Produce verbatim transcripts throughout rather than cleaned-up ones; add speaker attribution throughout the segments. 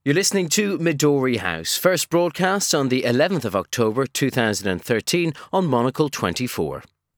Speaker 1: You're listening to Midori House, first broadcast on the eleventh of October two thousand thirteen on Monocle twenty-four.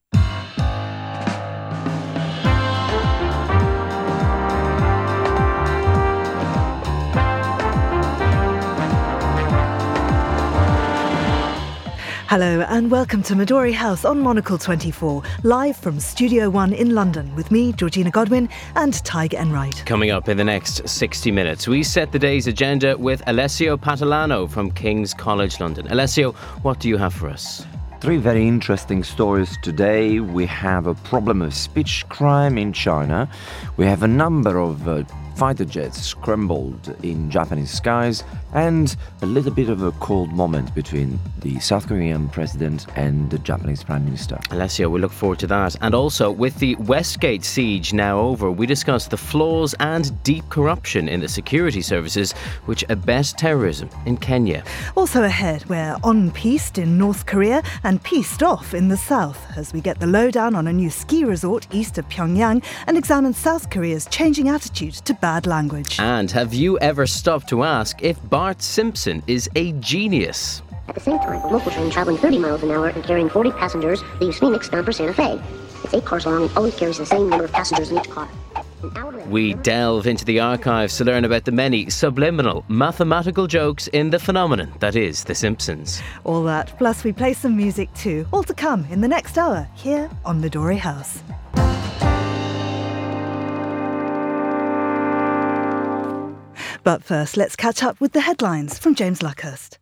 Speaker 2: Hello and welcome to Midori House on Monocle twenty-four, live from Studio One in London with me, Georgina Godwin, and Tig Enright.
Speaker 1: Coming up in the next sixty minutes, we set the day's agenda with Alessio Patalano from King's College London. Alessio, what do you have for us?
Speaker 3: Three very interesting stories today. We have a problem of speech crime in China. We have a number of uh, fighter jets scrambled in Japanese skies, and a little bit of a cold moment between the South Korean president and the Japanese Prime Minister.
Speaker 1: Alessio, we look forward to that. And also, with the Westgate siege now over, we discuss the flaws and deep corruption in the security services which abet terrorism in Kenya.
Speaker 2: Also ahead, we're on-piste in North Korea and peaced off in the south as we get the lowdown on a new ski resort east of Pyongyang and examine South Korea's changing attitude to bad language.
Speaker 1: And have you ever stopped to ask if Bart Simpson is a genius?
Speaker 4: At the same time, a local train traveling thirty miles an hour and carrying forty passengers leaves Phoenix bound for Santa Fe. It's eight cars long and always carries the same number of passengers in each car.
Speaker 1: We delve into the archives to learn about the many subliminal mathematical jokes in the phenomenon that is The Simpsons.
Speaker 2: All that, plus we play some music too, all to come in the next hour here on Midori House. But first, let's catch up with the headlines from James Luckhurst.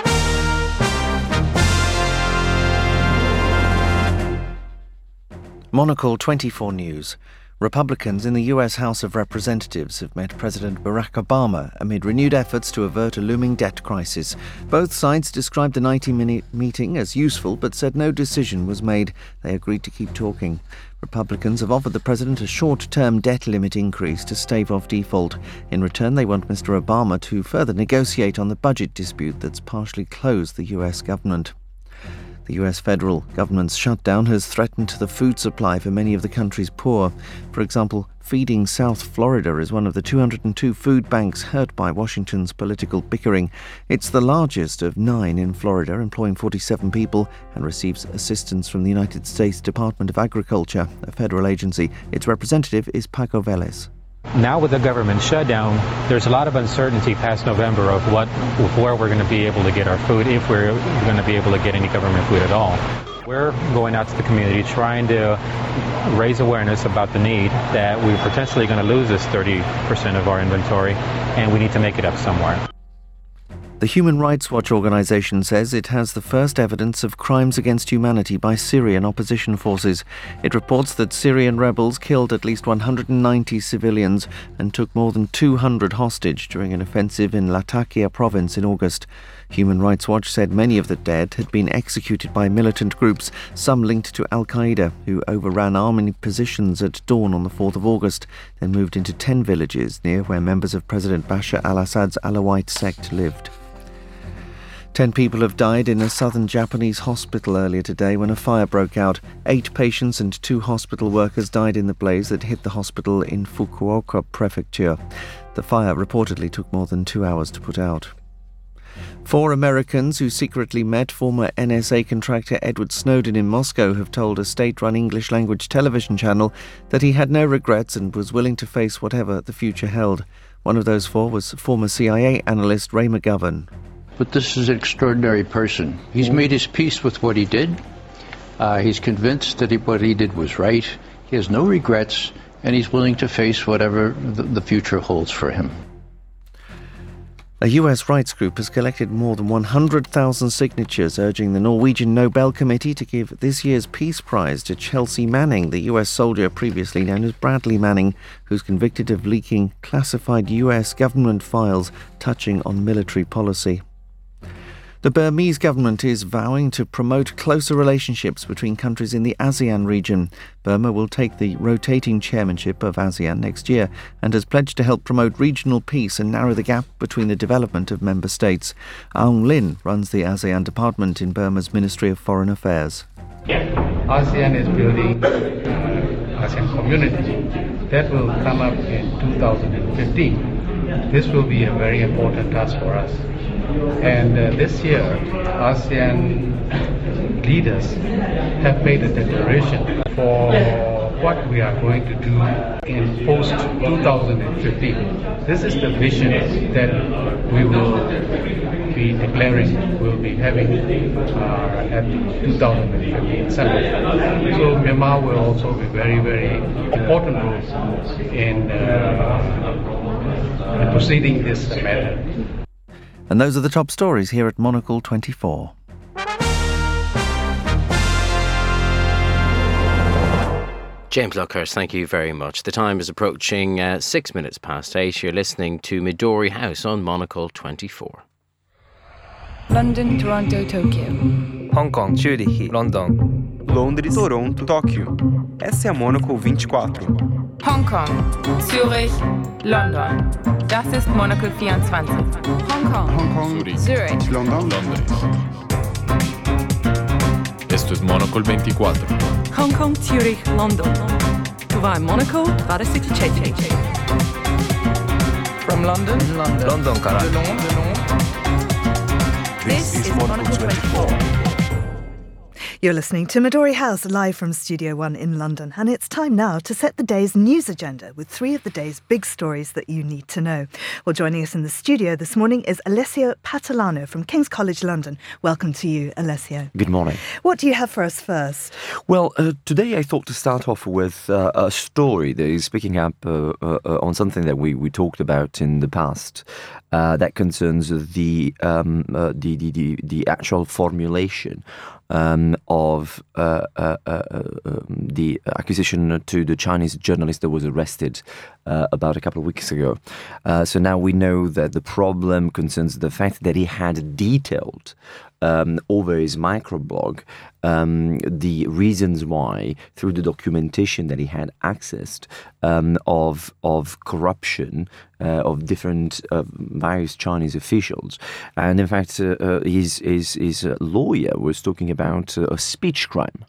Speaker 5: Monocle twenty-four News. Republicans in the U S House of Representatives have met President Barack Obama amid renewed efforts to avert a looming debt crisis. Both sides described the ninety-minute meeting as useful but said no decision was made. They agreed to keep talking. Republicans have offered the president a short-term debt limit increase to stave off default. In return, they want Mister Obama to further negotiate on the budget dispute that's partially closed the U S government. The U S federal government's shutdown has threatened the food supply for many of the country's poor. For example, Feeding South Florida is one of the two hundred two food banks hurt by Washington's political bickering. It's the largest of nine in Florida, employing forty-seven people, and receives assistance from the United States Department of Agriculture, a federal agency. Its representative is Paco Vélez.
Speaker 6: Now with the government shutdown, there's a lot of uncertainty past November of what, where we're going to be able to get our food, if we're going to be able to get any government food at all. We're going out to the community trying to raise awareness about the need that we're potentially going to lose this thirty percent of our inventory, and we need to make it up somewhere.
Speaker 5: The Human Rights Watch organization says it has the first evidence of crimes against humanity by Syrian opposition forces. It reports that Syrian rebels killed at least one hundred ninety civilians and took more than two hundred hostage during an offensive in Latakia province in August. Human Rights Watch said many of the dead had been executed by militant groups, some linked to Al-Qaeda, who overran army positions at dawn on the fourth of August, then moved into ten villages near where members of President Bashar al-Assad's Alawite sect lived. Ten people have died in a southern Japanese hospital earlier today when a fire broke out. Eight patients and two hospital workers died in the blaze that hit the hospital in Fukuoka Prefecture. The fire reportedly took more than two hours to put out. Four Americans who secretly met former N S A contractor Edward Snowden in Moscow have told a state-run English-language television channel that he had no regrets and was willing to face whatever the future held. One of those four was former C I A analyst Ray McGovern.
Speaker 7: But this is an extraordinary person. He's made his peace with what he did. Uh, he's convinced that he, what he did was right. He has no regrets, and he's willing to face whatever the, the future holds for him.
Speaker 5: A U S rights group has collected more than one hundred thousand signatures urging the Norwegian Nobel Committee to give this year's Peace Prize to Chelsea Manning, the U S soldier previously known as Bradley Manning, who's convicted of leaking classified U S government files touching on military policy. The Burmese government is vowing to promote closer relationships between countries in the ASEAN region. Burma will take the rotating chairmanship of ASEAN next year and has pledged to help promote regional peace and narrow the gap between the development of member states. Aung Lin runs the ASEAN department in Burma's Ministry of Foreign Affairs.
Speaker 8: ASEAN is building uh, ASEAN community. That will come up in two thousand fifteen. this will be a very important task for us. And uh, this year, ASEAN leaders have made a declaration for what we are going to do in post twenty fifteen. This is the vision that we will be declaring, we'll be having uh, at two thousand fifteen summit. So Myanmar will also be very, very important role in, uh, in proceeding this matter.
Speaker 5: And those are the top stories here at Monocle twenty-four.
Speaker 1: James Luckhurst, thank you very much. The time is approaching uh, six minutes past eight. You're listening to Midori House on Monocle twenty-four.
Speaker 9: London, Toronto, Tokyo.
Speaker 10: Hong Kong, Zurich, London.
Speaker 11: Londres, Toronto, Tóquio. Essa é a Monocle vinte e quatro.
Speaker 9: Hong Kong, Zurich, London. Das ist Monocle vierundzwanzig. Hong Kong,
Speaker 12: Hong Kong,
Speaker 9: Zurich,
Speaker 12: London, Londres. Esto es Monocle veinticuatro.
Speaker 13: Hong Kong, Zurich, London. Waar Monocle vierenzestig.
Speaker 9: From London, London.
Speaker 10: London, cara.
Speaker 9: This, this is Monocle twenty-four.
Speaker 2: You're listening to Midori House live from Studio One in London, and it's time now to set the day's news agenda with three of the day's big stories that you need to know. Well, joining us in the studio this morning is Alessio Patalano from King's College London. Welcome to you, Alessio.
Speaker 3: Good morning.
Speaker 2: What do you have for us first?
Speaker 3: Well, uh, today I thought to start off with uh, a story that is picking up uh, uh, on something that we, we talked about in the past. Uh, that concerns the, um, uh, the, the, the, the actual formulation Um, of uh, uh, uh, um, the accusation to the Chinese journalist that was arrested uh, about a couple of weeks ago. Uh, so now we know that the problem concerns the fact that he had detailed um, over his microblog um, the reasons why, through the documentation that he had accessed um, of of corruption uh, of different uh, various Chinese officials, and in fact uh, uh, his his his uh, lawyer was talking about uh, a speech crime.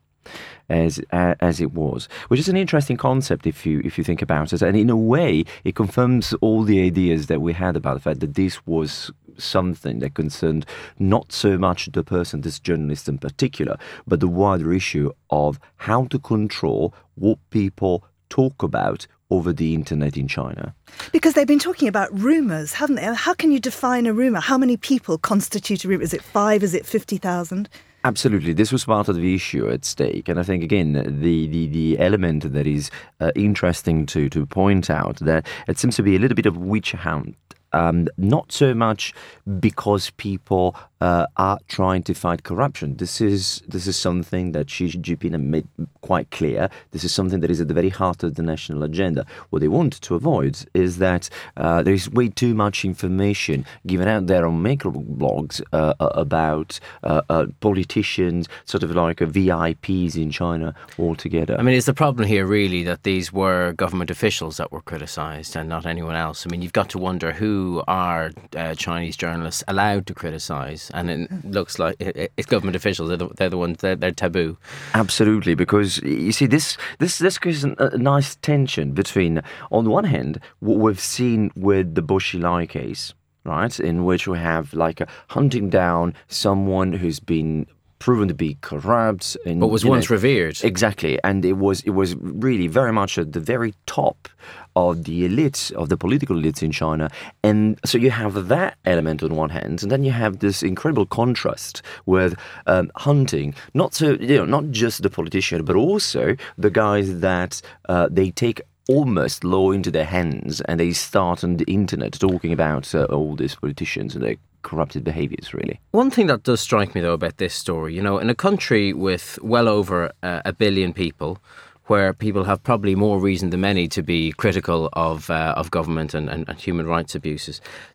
Speaker 3: As uh, as it was, which is an interesting concept if you if you think about it, and in a way it confirms all the ideas that we had about the fact that this was something that concerned not so much the person, this journalist in particular, but the wider issue of how to control what people talk about over the internet in China.
Speaker 2: Because they've been talking about rumours, haven't they? How can you define a rumour? How many people constitute a rumour? Is it five? Is it fifty thousand?
Speaker 3: Absolutely. This was part of the issue at stake. And I think, again, the, the, the element that is uh, interesting to, to point out, that it seems to be a little bit of witch hunt. Um, not so much because people uh, are trying to fight corruption. This is this is something that Xi Jinping made quite clear. This is something that is at the very heart of the national agenda. What they want to avoid is that uh, there is way too much information given out there on microblogs uh, about uh, uh, politicians, sort of like a V I Ps in China altogether.
Speaker 1: I mean, is the problem here really that these were government officials that were criticised and not anyone else? I mean, you've got to wonder who are uh, Chinese journalists allowed to criticise, and it looks like it, it's government officials. They're the, they're the ones. They're, they're taboo.
Speaker 3: Absolutely, because you see, this this this creates a, a nice tension between, on the one hand, what we've seen with the Bo Xilai case, right, in which we have like a hunting down someone who's been proven to be corrupt, and
Speaker 1: but was once
Speaker 3: know,
Speaker 1: revered.
Speaker 3: Exactly, and it was it was really very much at the very top of the elites, of the political elites in China. And so you have that element on one hand, and then you have this incredible contrast with um, hunting, not so, you know, not just the politician, but also the guys that uh, they take almost law into their hands and they start on the internet talking about uh, all these politicians and their corrupted behaviours, really.
Speaker 1: One thing that does strike me, though, about this story, you know, in a country with well over uh, a billion people, where people have probably more reason than many to be critical of uh, of government and, and, and human rights abuses,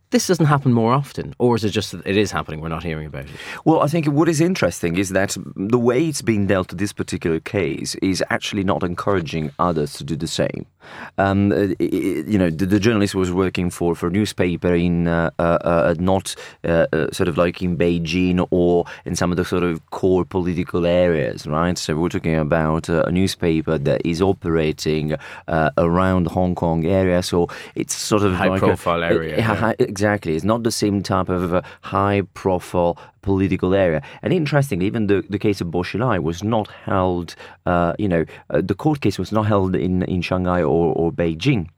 Speaker 1: this doesn't happen more often? Or is it just that it is happening, we're not hearing about it?
Speaker 3: Well, I think what is interesting is that the way it's been dealt to this particular case is actually not encouraging others to do the same. Um, it, you know, the, the journalist was working for, for a newspaper in uh, uh, uh, not uh, uh, sort of like in Beijing or in some of the sort of core political areas, right? So we're talking about uh, a newspaper that is operating uh, around Hong Kong area, so it's sort of
Speaker 1: high
Speaker 3: like
Speaker 1: profile
Speaker 3: a,
Speaker 1: area.
Speaker 3: A,
Speaker 1: yeah.
Speaker 3: high, exactly, it's not the same type of uh, high profile political area. And interestingly, even the, the case of Bo Xilai was not held, uh, you know, uh, the court case was not held in, in Shanghai or, or Beijing.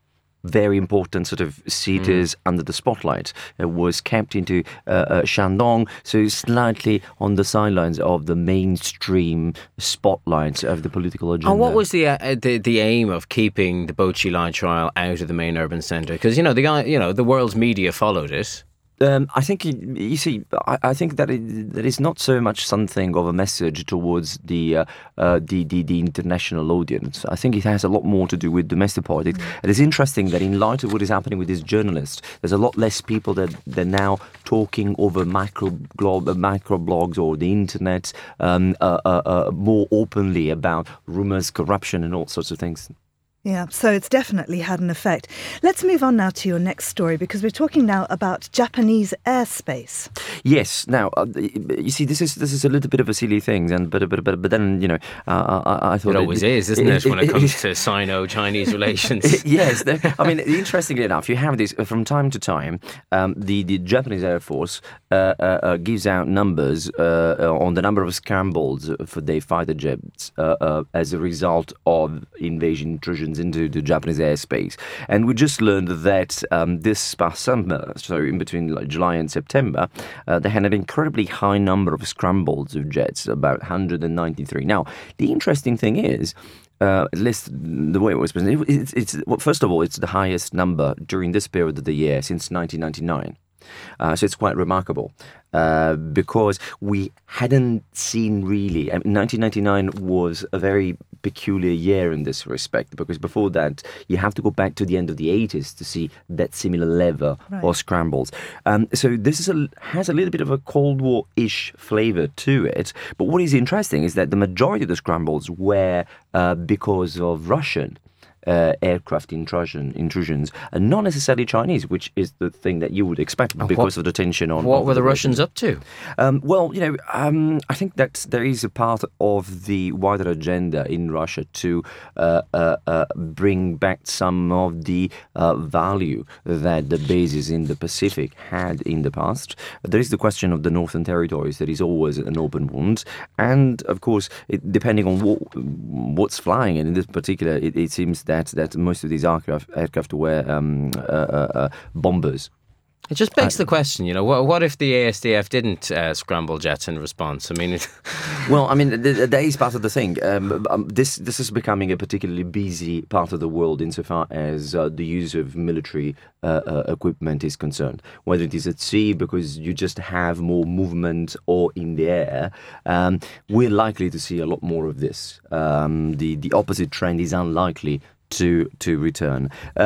Speaker 3: Very important sort of cities mm. under the spotlight. It was kept into uh, uh, Shandong, so slightly on the sidelines of the mainstream spotlight of the political agenda.
Speaker 1: And what was the uh, the, the aim of keeping the Bo Xilai trial out of the main urban centre? Because you know the guy, you know the world's media followed it.
Speaker 3: Um, I think, you see, I, I think that it, that is not so much something of a message towards the, uh, uh, the, the the international audience. I think it has a lot more to do with domestic politics. Mm. It is interesting that in light of what is happening with this journalist, there's a lot less people that they're now talking over micro, blog, micro blogs or the internet um, uh, uh, uh, more openly about rumours, corruption and all sorts of things.
Speaker 2: Yeah, so it's definitely had an effect. Let's move on now to your next story, because we're talking now about Japanese airspace.
Speaker 3: Yes. Now, uh, you see, this is this is a little bit of a silly thing, and but but but, but then you know, uh, I, I thought
Speaker 1: it always
Speaker 3: it,
Speaker 1: is, isn't
Speaker 3: it,
Speaker 1: it, when it, it comes
Speaker 3: it,
Speaker 1: to Sino-Chinese relations?
Speaker 3: Yes. I mean, interestingly enough, you have this from time to time. Um, the the Japanese Air Force uh, uh, uh, gives out numbers uh, on the number of scrambles for their fighter jets uh, uh, as a result of invasion intrusion into the Japanese airspace. And we just learned that um, this past summer, so in between like July and September, uh, they had an incredibly high number of scrambles of jets, about one hundred ninety-three. Now, the interesting thing is, Uh, at least the way it was presented, it's, it's well, first of all, it's the highest number during this period of the year since nineteen ninety-nine. Uh, so it's quite remarkable uh, because we hadn't seen really. I mean, nineteen ninety-nine was a very peculiar year in this respect, because before that you have to go back to the end of the eighties to see that similar level right. of scrambles. Um, so this is a, has a little bit of a Cold War-ish flavour to it. But what is interesting is that the majority of the scrambles were uh, because of Russian Uh, aircraft intrusion, intrusions, and not necessarily Chinese, which is the thing that you would expect because
Speaker 1: what,
Speaker 3: of the tension on.
Speaker 1: What
Speaker 3: on
Speaker 1: were the, the
Speaker 3: Russians
Speaker 1: up to?
Speaker 3: Um, well, you know, um, I think that there is a part of the wider agenda in Russia to uh, uh, uh, bring back some of the uh, value that the bases in the Pacific had in the past. There is the question of the Northern Territories that is always an open wound, and of course, it, depending on what, what's flying, and in this particular, it, it seems that That, that most of these aircraft, aircraft were um, uh, uh, uh, bombers.
Speaker 1: It just begs
Speaker 3: uh,
Speaker 1: the question, you know, what, what if the A S D F didn't uh, scramble jets in response? I mean, it
Speaker 3: well, I mean, th- that is part of the thing. Um, um, this this is becoming a particularly busy part of the world insofar as uh, the use of military uh, uh, equipment is concerned. Whether it is at sea, because you just have more movement, or in the air, um, we're likely to see a lot more of this. Um, the the opposite trend is unlikely to to return.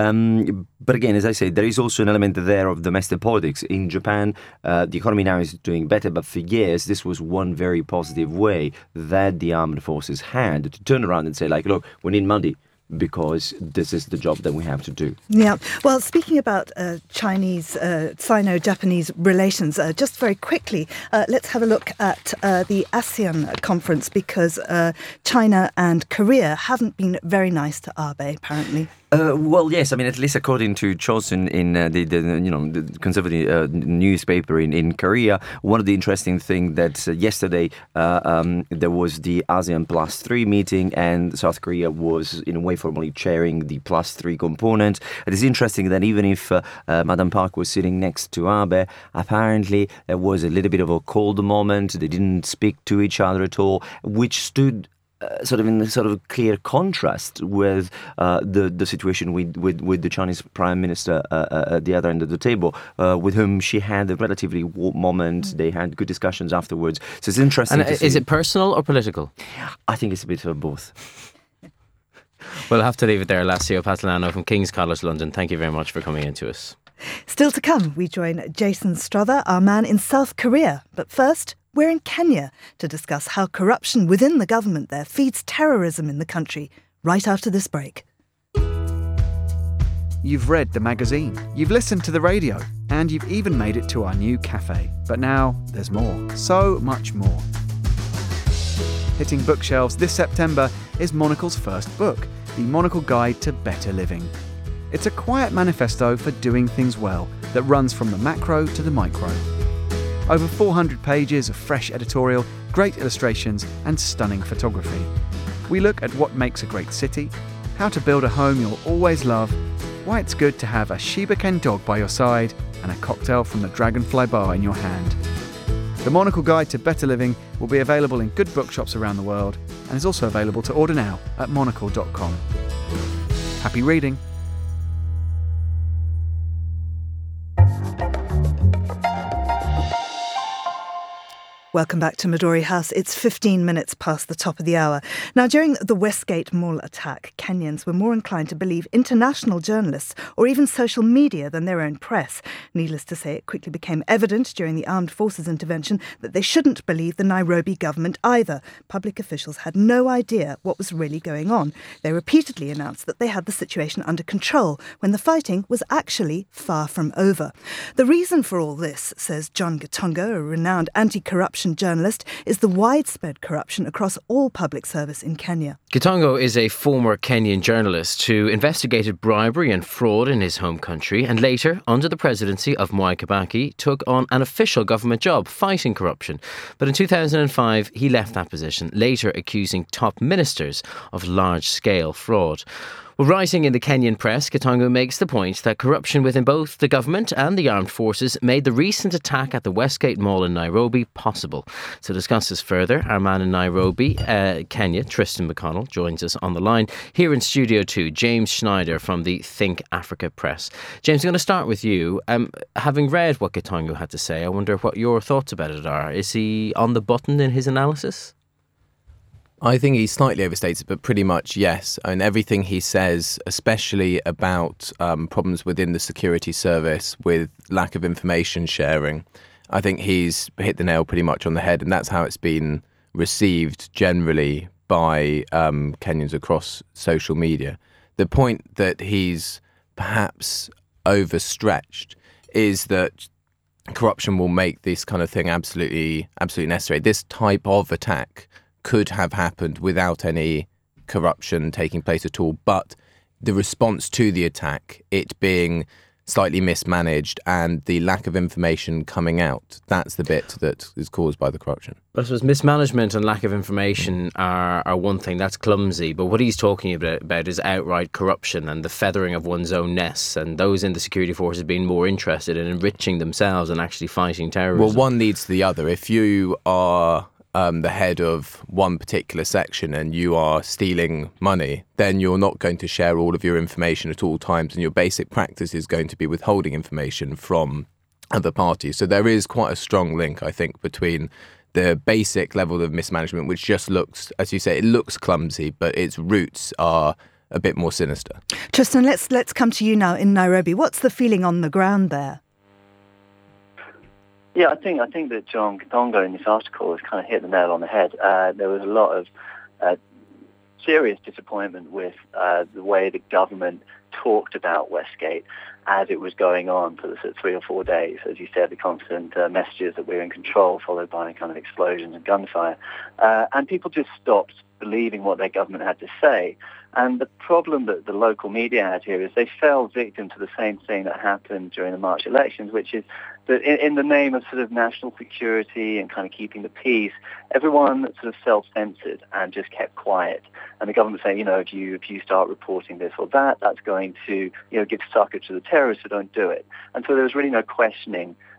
Speaker 3: Um, but again, as I say, there is also an element there of domestic politics. In Japan, uh, the economy now is doing better, but for years, this was one very positive way that the armed forces had to turn around and say, like, look, we need money, because this is the job that we have to do.
Speaker 2: Yeah. Well, speaking about uh, Chinese, uh, Sino-Japanese relations, uh, just very quickly, uh, let's have a look at uh, the ASEAN conference, because uh, China and Korea haven't been very nice to Abe, apparently.
Speaker 3: Uh, well, yes. I mean, at least according to Chosun, in uh, the, the you know the conservative uh, newspaper in, in Korea, one of the interesting things that uh, yesterday uh, um, there was the ASEAN Plus Three meeting, and South Korea was in a way formally chairing the Plus Three component. It is interesting that even if uh, uh, Madam Park was sitting next to Abe, apparently there was a little bit of a cold moment. They didn't speak to each other at all, which stood Uh, sort of in sort of clear contrast with uh, the the situation with, with, with the Chinese Prime Minister uh, uh, at the other end of the table, uh, with whom she had a relatively warm moment. Mm. They had good discussions afterwards. So it's interesting.
Speaker 1: And
Speaker 3: to
Speaker 1: is
Speaker 3: see.
Speaker 1: it personal or political?
Speaker 3: I think it's a bit of both.
Speaker 1: We'll have to leave it there. Lassio Patalano from King's College London, thank you very much for coming in to us.
Speaker 2: Still to come, we join Jason Strother, our man in South Korea. But first, we're in Kenya to discuss how corruption within the government there feeds terrorism in the country, right after this break.
Speaker 14: You've read the magazine, you've listened to the radio, and you've even made it to our new cafe. But now there's more, so much more. Hitting bookshelves this September is Monocle's first book, The Monocle Guide to Better Living. It's a quiet manifesto for doing things well that runs from the macro to the micro. Over four hundred pages of fresh editorial, great illustrations, and stunning photography. We look at what makes a great city, how to build a home you'll always love, why it's good to have a Shiba Ken dog by your side, and a cocktail from the Dragonfly Bar in your hand. The Monocle Guide to Better Living will be available in good bookshops around the world and is also available to order now at monocle dot com. Happy reading!
Speaker 2: Welcome back to Midori House. It's fifteen minutes past the top of the hour. Now, during the Westgate Mall attack, Kenyans were more inclined to believe international journalists or even social media than their own press. Needless to say, it quickly became evident during the armed forces intervention that they shouldn't believe the Nairobi government either. Public officials had no idea what was really going on. They repeatedly announced that they had the situation under control when the fighting was actually far from over. The reason for all this, says John Gitonga, a renowned anti-corruption journalist, is the widespread corruption across all public service in Kenya.
Speaker 1: Gitonga is a former Kenyan journalist who investigated bribery and fraud in his home country and later, under the presidency of Mwai Kibaki, took on an official government job fighting corruption. But in two thousand five, he left that position, later accusing top ministers of large-scale fraud. Well, writing in the Kenyan press, Gitonga makes the point that corruption within both the government and the armed forces made the recent attack at the Westgate Mall in Nairobi possible. To discuss this further, our man in Nairobi, uh, Kenya, Tristan McConnell, joins us on the line. Here in Studio two, James Schneider from the Think Africa Press. James, I'm going to start with you. Um, having read what Gitonga had to say, I wonder what your thoughts about it are. Is he on the button in his analysis?
Speaker 15: I think he slightly overstates it, but pretty much yes. And everything he says, especially about um, problems within the security service with lack of information sharing, I think he's hit the nail pretty much on the head. And that's how it's been received generally by um, Kenyans across social media. The point that he's perhaps overstretched is that corruption will make this kind of thing absolutely, absolutely necessary. This type of attack could have happened without any corruption taking place at all. But the response to the attack, it being slightly mismanaged and the lack of information coming out, that's the bit that is caused by the corruption.
Speaker 1: But I suppose mismanagement and lack of information are, are one thing, that's clumsy. But what he's talking about, about is outright corruption and the feathering of one's own nests, and those in the security forces being more interested in enriching themselves and actually fighting terrorism.
Speaker 15: Well, one leads to the other. If you are Um, the head of one particular section and you are stealing money, then you're not going to share all of your information at all times, and your basic practice is going to be withholding information from other parties. So there is quite a strong link, I think, between the basic level of mismanagement, which just looks, as you say, it looks clumsy, but its roots are a bit more sinister.
Speaker 2: Tristan, let's let's come to you now in Nairobi. What's the feeling on the ground there?
Speaker 16: Yeah, I think I think that John Gitonga in this article has kind of hit the nail on the head. Uh, there was a lot of uh, serious disappointment with uh, the way the government talked about Westgate as it was going on for the sort of three or four days. As you said, the constant uh, messages that we're in control, followed by kind of explosions and gunfire. Uh, and people just stopped believing what their government had to say. And the problem that the local media had here is they fell victim to the same thing that happened during the March elections, which is that in, in the name of sort of national security and kind of keeping the peace, everyone sort of self-censored and just kept quiet. And the government saying, you know, if you if you start reporting this or that, that's going to, you know, give succor to the terrorists, so don't do it. And so there was really no questioning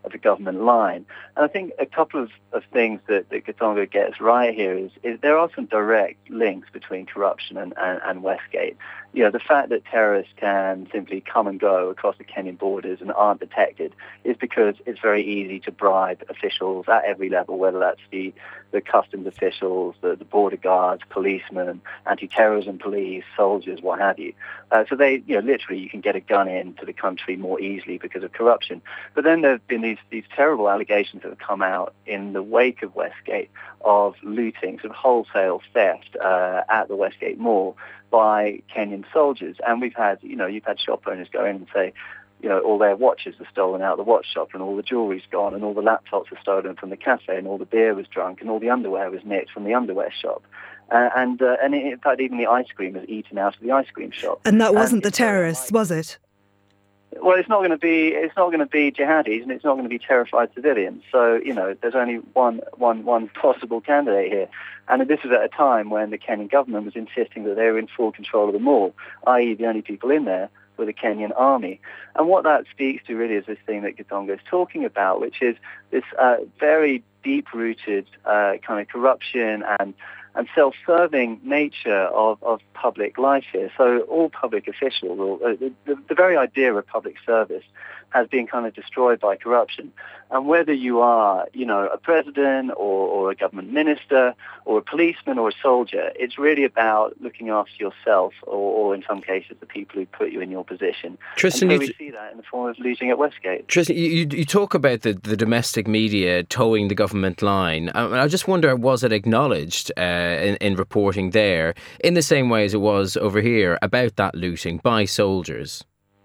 Speaker 16: of the government line. And I think a couple of, of things that, that Githonga gets right here is, is there are some direct links between corruption and, and, and Westgate. You know, the fact that terrorists can simply come and go across the Kenyan borders and aren't detected is because it's very easy to bribe officials at every level, whether that's the, the customs officials, the, the border guards, policemen, anti-terrorism police, soldiers, what have you. Uh, so they, you know, literally you can get a gun into the country more easily because of corruption. But then there have been these, these terrible allegations that have come out in the wake of Westgate of looting, sort of wholesale theft uh, at the Westgate Mall by Kenyan soldiers. And we've had, you know, you've had shop owners go in and say, you know, all their watches were stolen out of the watch shop and all the jewelry's gone and all the laptops were stolen from the cafe and all the beer was drunk and all the underwear was nicked from the underwear shop. Uh, and, uh, and in fact, even the ice cream was eaten out of the ice cream shop.
Speaker 2: And that wasn't
Speaker 16: and
Speaker 2: the terrorists, was it?
Speaker 16: Well, it's not going to be. It's not going to be jihadis, and it's not going to be terrified civilians. So, you know, there's only one, one, one possible candidate here, and this was at a time when the Kenyan government was insisting that they were in full control of the mall, that is, the only people in there were the Kenyan army. And what that speaks to really is this thing that Githonga is talking about, which is this uh, very deep-rooted uh, kind of corruption and. and self-serving nature of, of public life here. So all public officials, or, uh, the, the very idea of public service has been kind of destroyed by corruption. And whether you are, you know, a president or, or a government minister or a policeman or a soldier, it's really about looking after yourself or, or in some cases, the people who put you in your position.
Speaker 1: Tristan,
Speaker 16: and so
Speaker 1: you
Speaker 16: we see that in the form of looting at Westgate.
Speaker 1: Tristan, you, you talk about the, the domestic media towing the government line. I, I just wonder, was it acknowledged uh, in, in reporting there in the same way as it was over here about that looting by soldiers?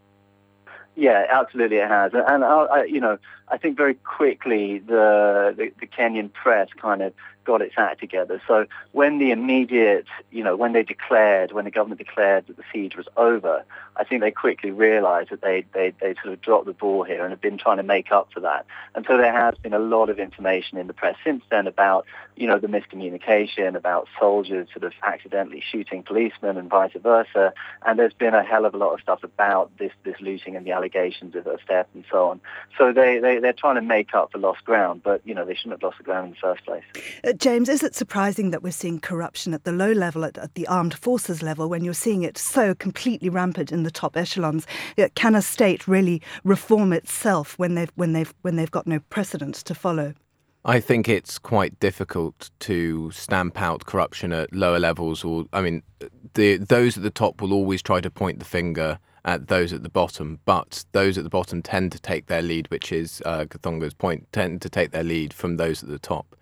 Speaker 16: Yeah, absolutely it has. And, I, I, you know, I think very quickly the, the, the Kenyan press kind of got its act together. So when the immediate, you know, when they declared, when the government declared that the siege was over, I think they quickly realized that they they they sort of dropped the ball here and have been trying to make up for that. And so there has been a lot of information in the press since then about, you know, the miscommunication, about soldiers sort of accidentally shooting policemen and vice versa. And there's been a hell of a lot of stuff about this this looting and the allegations of theft and so on. So they, they, they're trying to make up for lost ground, but, you know, they shouldn't have lost the ground in the first place.
Speaker 2: Uh, James, is it surprising that we're seeing corruption at the low level, at, at the armed forces level, when you're seeing it so completely rampant in the top echelons? Can a state really reform itself when they've when they've when they've got no precedent to follow?
Speaker 15: I think it's quite difficult to stamp out corruption at lower levels. Or, I mean, the those at the top will always try to point the finger at those at the bottom, but those at the bottom tend to take their lead, which is uh, Githonga's point, tend to take their lead from those at the top.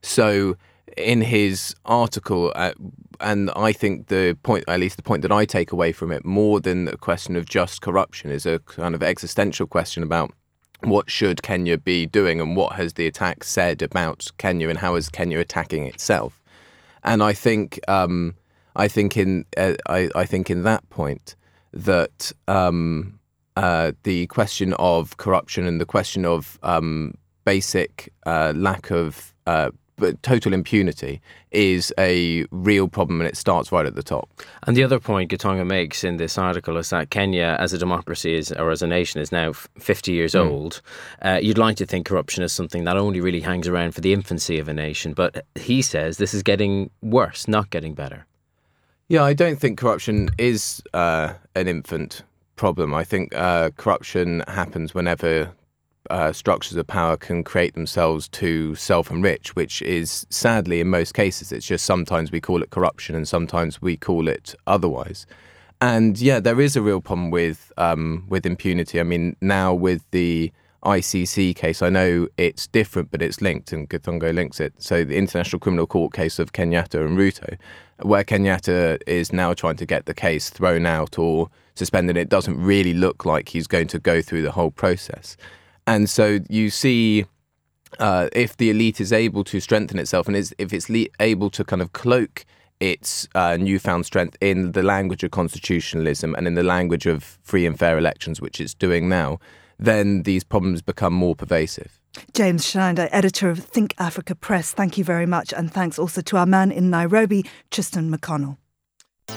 Speaker 15: So in his article, uh, and I think the point, at least the point that I take away from it, more than a question of just corruption, is a kind of existential question about what should Kenya be doing and what has the attack said about Kenya and how is Kenya attacking itself. And I think, um, I think in, uh, I, I think in that point that um, uh, the question of corruption and the question of um, basic uh, lack of uh, but total impunity is a real problem, and it starts right at the top.
Speaker 1: And the other point Githonga makes in this article is that Kenya, as a democracy is, or as a nation, is now fifty years mm. old. Uh, you'd like to think corruption is something that only really hangs around for the infancy of a nation, but he says this is getting worse, not getting better.
Speaker 15: Yeah, I don't think corruption is uh, an infant problem. I think uh, corruption happens whenever Uh, structures of power can create themselves to self-enrich, which is sadly in most cases. It's just sometimes we call it corruption and sometimes we call it otherwise. And yeah, there is a real problem with um, with impunity. I mean, now with the I C C case, I know it's different, but it's linked, and Githonga links it. So the International Criminal Court case of Kenyatta and Ruto, where Kenyatta is now trying to get the case thrown out or suspended, it doesn't really look like he's going to go through the whole process. And so you see, uh, if the elite is able to strengthen itself and is, if it's le- able to kind of cloak its uh, newfound strength in the language of constitutionalism and in the language of free and fair elections, which it's doing now, then these problems become more pervasive.
Speaker 2: James Schneider, editor of Think Africa Press, thank you very much. And thanks also to our man in Nairobi, Tristan McConnell.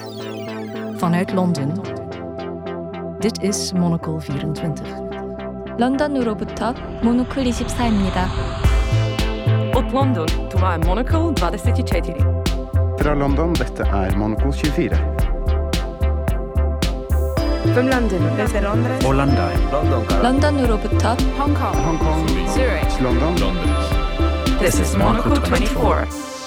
Speaker 13: Vanuit Londen. Dit is Monocle vierentwintig.
Speaker 17: 런던으로부터 모노클 이십사입니다.
Speaker 13: Od London, du er Monocle tjuesyv.
Speaker 18: Fra London, dette er Monocle tjuefire.
Speaker 9: From London, desde Londres.
Speaker 18: Orlando.
Speaker 10: London.
Speaker 17: 런던으로부터
Speaker 9: Hong Kong.
Speaker 18: Hong Kong.
Speaker 9: Zurich.
Speaker 18: London.
Speaker 9: This is Monocle twenty-four.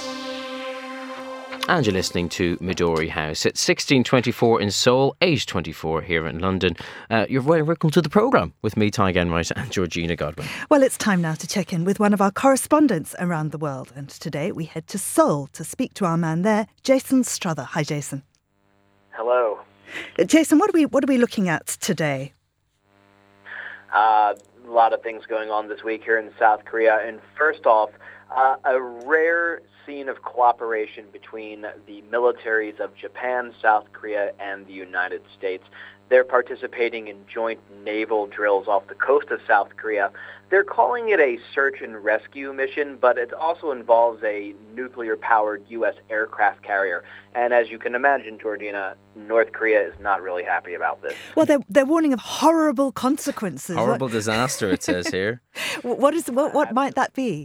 Speaker 1: And you're listening to Midori House. It's sixteen twenty-four in Seoul, eight twenty-four here in London. Uh, you're very welcome to the programme with me, Ty Genwright, and Georgina Godwin.
Speaker 2: Well, it's time now to check in with one of our correspondents around the world. And today we head to Seoul to speak to our man there, Jason Strother. Hi, Jason.
Speaker 19: Hello.
Speaker 2: Uh, Jason, what are we what are we looking at today?
Speaker 19: Uh, a lot of things going on this week here in South Korea. And first off, uh, a rare scene of cooperation between the militaries of Japan, South Korea, and the United States. They're participating in joint naval drills off the coast of South Korea. They're calling it a search and rescue mission, but it also involves a nuclear-powered U S aircraft carrier. And as you can imagine, Georgina, North Korea is not really happy about this.
Speaker 2: Well, they're, they're warning of horrible consequences.
Speaker 1: Horrible
Speaker 2: what,
Speaker 1: disaster, it says here.
Speaker 2: What is what? What might that be?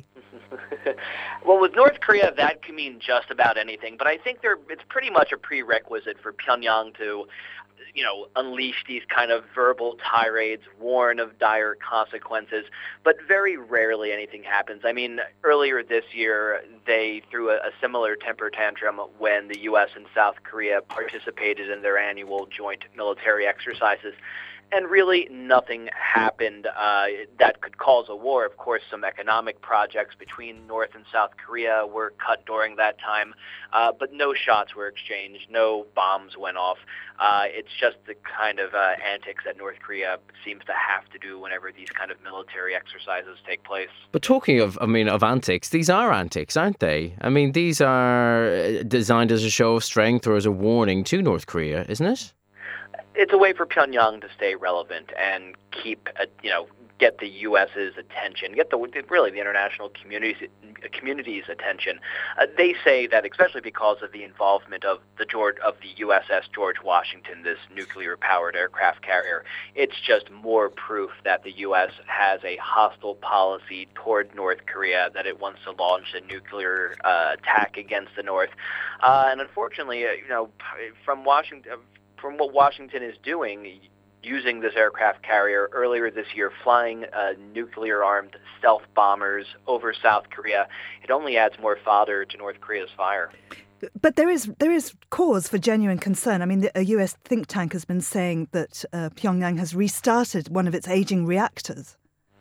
Speaker 19: Well, with North Korea, that can mean just about anything. But I think they're, it's pretty much a prerequisite for Pyongyang to, you know, unleash these kind of verbal tirades, warn of dire consequences. But very rarely anything happens. I mean, earlier this year, they threw a, a similar temper tantrum when the U S and South Korea participated in their annual joint military exercises. And really nothing happened uh, that could cause a war. Of course, some economic projects between North and South Korea were cut during that time, uh, but no shots were exchanged, no bombs went off. Uh, it's just the kind of uh, antics that North Korea seems to have to do whenever these kind of military exercises take place.
Speaker 1: But talking of, I mean, of antics, these are antics, aren't they? I mean, these are designed as a show of strength or as a warning to North Korea, isn't it?
Speaker 19: It's a way for Pyongyang to stay relevant and keep, uh, you know, get the U S's attention, get the really the international community's, community's attention. Uh, they say that, especially because of the involvement of the George of the U S S George Washington, this nuclear-powered aircraft carrier, it's just more proof that the U S has a hostile policy toward North Korea, that it wants to launch a nuclear uh, attack against the North. Uh, and unfortunately, uh, you know, from Washington. From what Washington is doing, using this aircraft carrier earlier this year, flying uh, nuclear-armed stealth bombers over South Korea, it only adds more fodder to North Korea's fire.
Speaker 2: But there is there is cause for genuine concern. I mean, the, a U S think tank has been saying that uh, Pyongyang has restarted one of its aging reactors.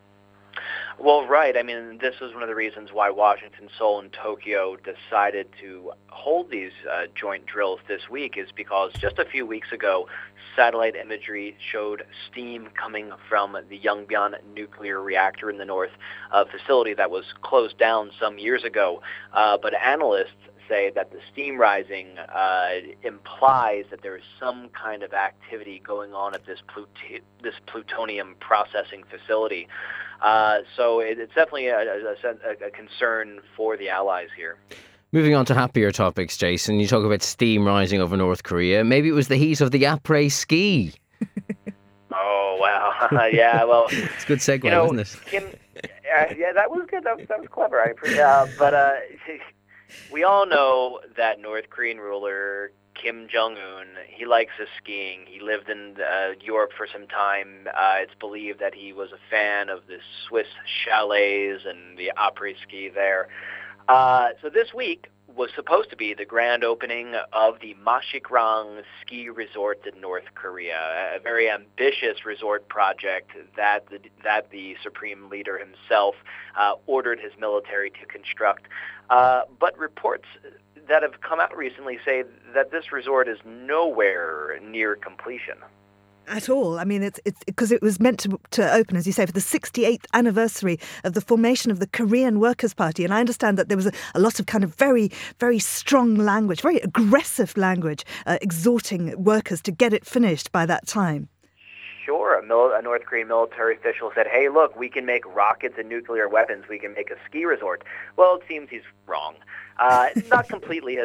Speaker 19: Well, right. I mean, this is one of the reasons why Washington, Seoul, and Tokyo decided to hold these uh, joint drills this week, is because just a few weeks ago, satellite imagery showed steam coming from the Yongbyon nuclear reactor in the north, a facility that was closed down some years ago. Uh, but analysts say that the steam rising uh, implies that there is some kind of activity going on at this plut- this plutonium processing facility. Uh, so it, it's definitely a, a, a concern for the allies here.
Speaker 1: Moving on to happier topics, Jason, you talk about steam rising over North Korea. Maybe it was the heat of the après-ski.
Speaker 19: Oh, wow. Yeah, well...
Speaker 1: It's a good segue,
Speaker 19: you know,
Speaker 1: wasn't it?
Speaker 19: Kim, uh, yeah, that was good. That was, that was clever. I appreciate uh, But uh, we all know that North Korean ruler Kim Jong-un, he likes his skiing. He lived in uh, Europe for some time. Uh, it's believed that he was a fan of the Swiss chalets and the après-ski there. Uh, so this week was supposed to be the grand opening of the Mashikrang ski resort in North Korea, a very ambitious resort project that the, that the supreme leader himself uh, ordered his military to construct. Uh, but reports that have come out recently say that this resort is nowhere near completion.
Speaker 2: At all. I mean, it's it's because it was meant to to open, as you say, for the sixty-eighth anniversary of the formation of the Korean Workers' Party. And I understand that there was a, a lot of kind of very, very strong language, very aggressive language, uh, exhorting workers to get it finished by that time.
Speaker 19: Sure. A, mil- a North Korean military official said, hey, look, we can make rockets and nuclear weapons. We can make a ski resort. Well, it seems he's wrong. Uh, not completely, has,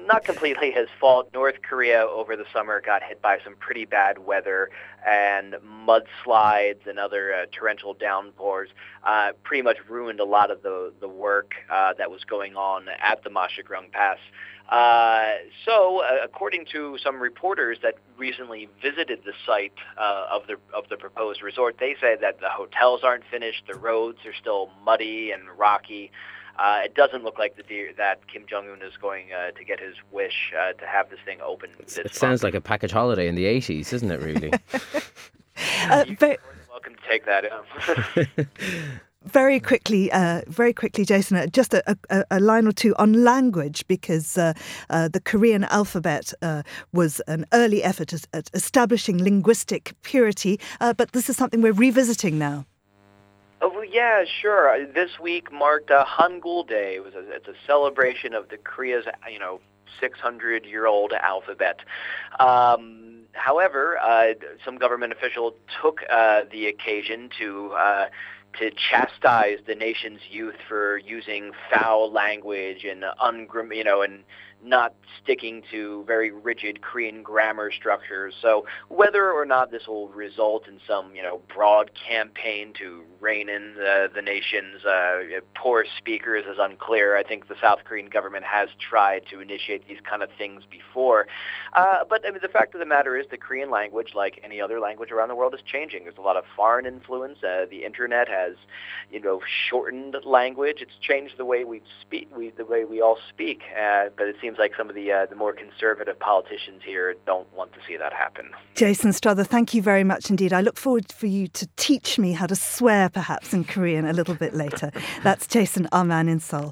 Speaker 19: not completely his fault. North Korea over the summer got hit by some pretty bad weather, and mudslides and other uh, torrential downpours uh, pretty much ruined a lot of the, the work uh, that was going on at the Ma Shigrung Pass. Uh, so, uh, according to some reporters that recently visited the site uh, of the of the proposed resort, they say that the hotels aren't finished, the roads are still muddy and rocky. Uh, it doesn't look like the deer, that Kim Jong-un is going uh, to get his wish uh, to have this thing open this
Speaker 1: It
Speaker 19: month.
Speaker 1: sounds like a package holiday in the eighties, isn't it, really?
Speaker 2: uh, very,
Speaker 19: welcome to take that in.
Speaker 2: Very quickly, uh, very quickly, Jason, uh, just a, a, a line or two on language, because uh, uh, the Korean alphabet uh, was an early effort at, at establishing linguistic purity, uh, but this is something we're revisiting now.
Speaker 19: Oh, well, yeah, sure. Uh, This week marked uh, Hangul Day. It was a, it's a celebration of the Korea's, you know, six hundred year old alphabet. Um, however, uh, some government official took uh, the occasion to uh, to chastise the nation's youth for using foul language and ungrim, you know, and not sticking to very rigid Korean grammar structures. So whether or not this will result in some, you know, broad campaign to rein in the, the nation's uh, poor speakers is unclear. I think the South Korean government has tried to initiate these kind of things before. Uh, but I mean, the fact of the matter is the Korean language, like any other language around the world, is changing. There's a lot of foreign influence. Uh, the internet has, you know, shortened language. It's changed the way we speak, we, the way we all speak. Uh, but it seems like some of the uh, the more conservative politicians here don't want to see that happen.
Speaker 2: Jason Strother, thank you very much indeed. I look forward for you to teach me how to swear, perhaps, in Korean a little bit later. That's Jason Arman in Seoul.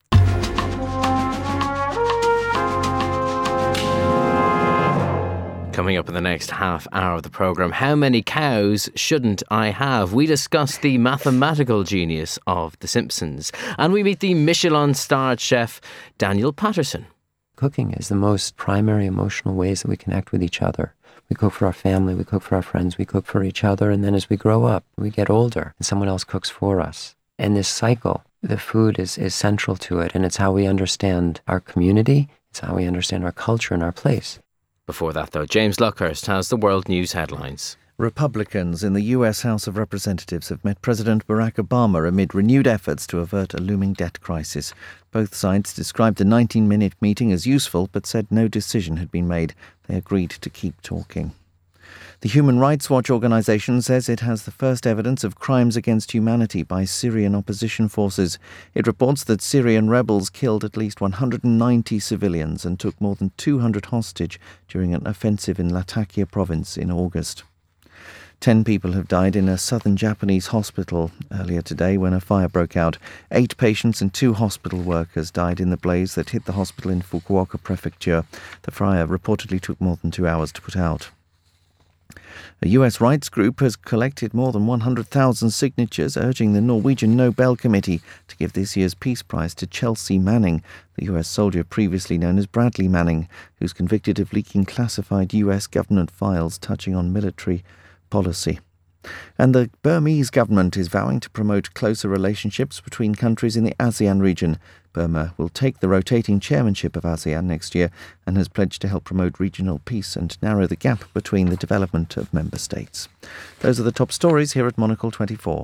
Speaker 1: Coming up in the next half hour of the programme, how many cows shouldn't I have? We discuss the mathematical genius of The Simpsons, and we meet the Michelin-starred chef Daniel Patterson.
Speaker 20: Cooking is the most primary emotional ways that we connect with each other. We cook for our family, we cook for our friends, we cook for each other, and then as we grow up, we get older, and someone else cooks for us. And this cycle, the food is, is central to it, and it's how we understand our community, it's how we understand our culture and our place.
Speaker 1: Before that, though, James Luckhurst has the world news headlines.
Speaker 5: Republicans in the U S House of Representatives have met President Barack Obama amid renewed efforts to avert a looming debt crisis. Both sides described the nineteen-minute meeting as useful, but said no decision had been made. They agreed to keep talking. The Human Rights Watch organisation says it has the first evidence of crimes against humanity by Syrian opposition forces. It reports that Syrian rebels killed at least one hundred ninety civilians and took more than two hundred hostage during an offensive in Latakia province in August. Ten people have died in a southern Japanese hospital earlier today when a fire broke out. Eight patients and two hospital workers died in the blaze that hit the hospital in Fukuoka Prefecture. The fire reportedly took more than two hours to put out. A U S rights group has collected more than one hundred thousand signatures urging the Norwegian Nobel Committee to give this year's Peace Prize to Chelsea Manning, the U S soldier previously known as Bradley Manning, who's convicted of leaking classified U S government files touching on military policy. And the Burmese government is vowing to promote closer relationships between countries in the ASEAN region. Burma will take the rotating chairmanship of ASEAN next year and has pledged to help promote regional peace and narrow the gap between the development of member states. Those are the top stories here at Monocle twenty-four.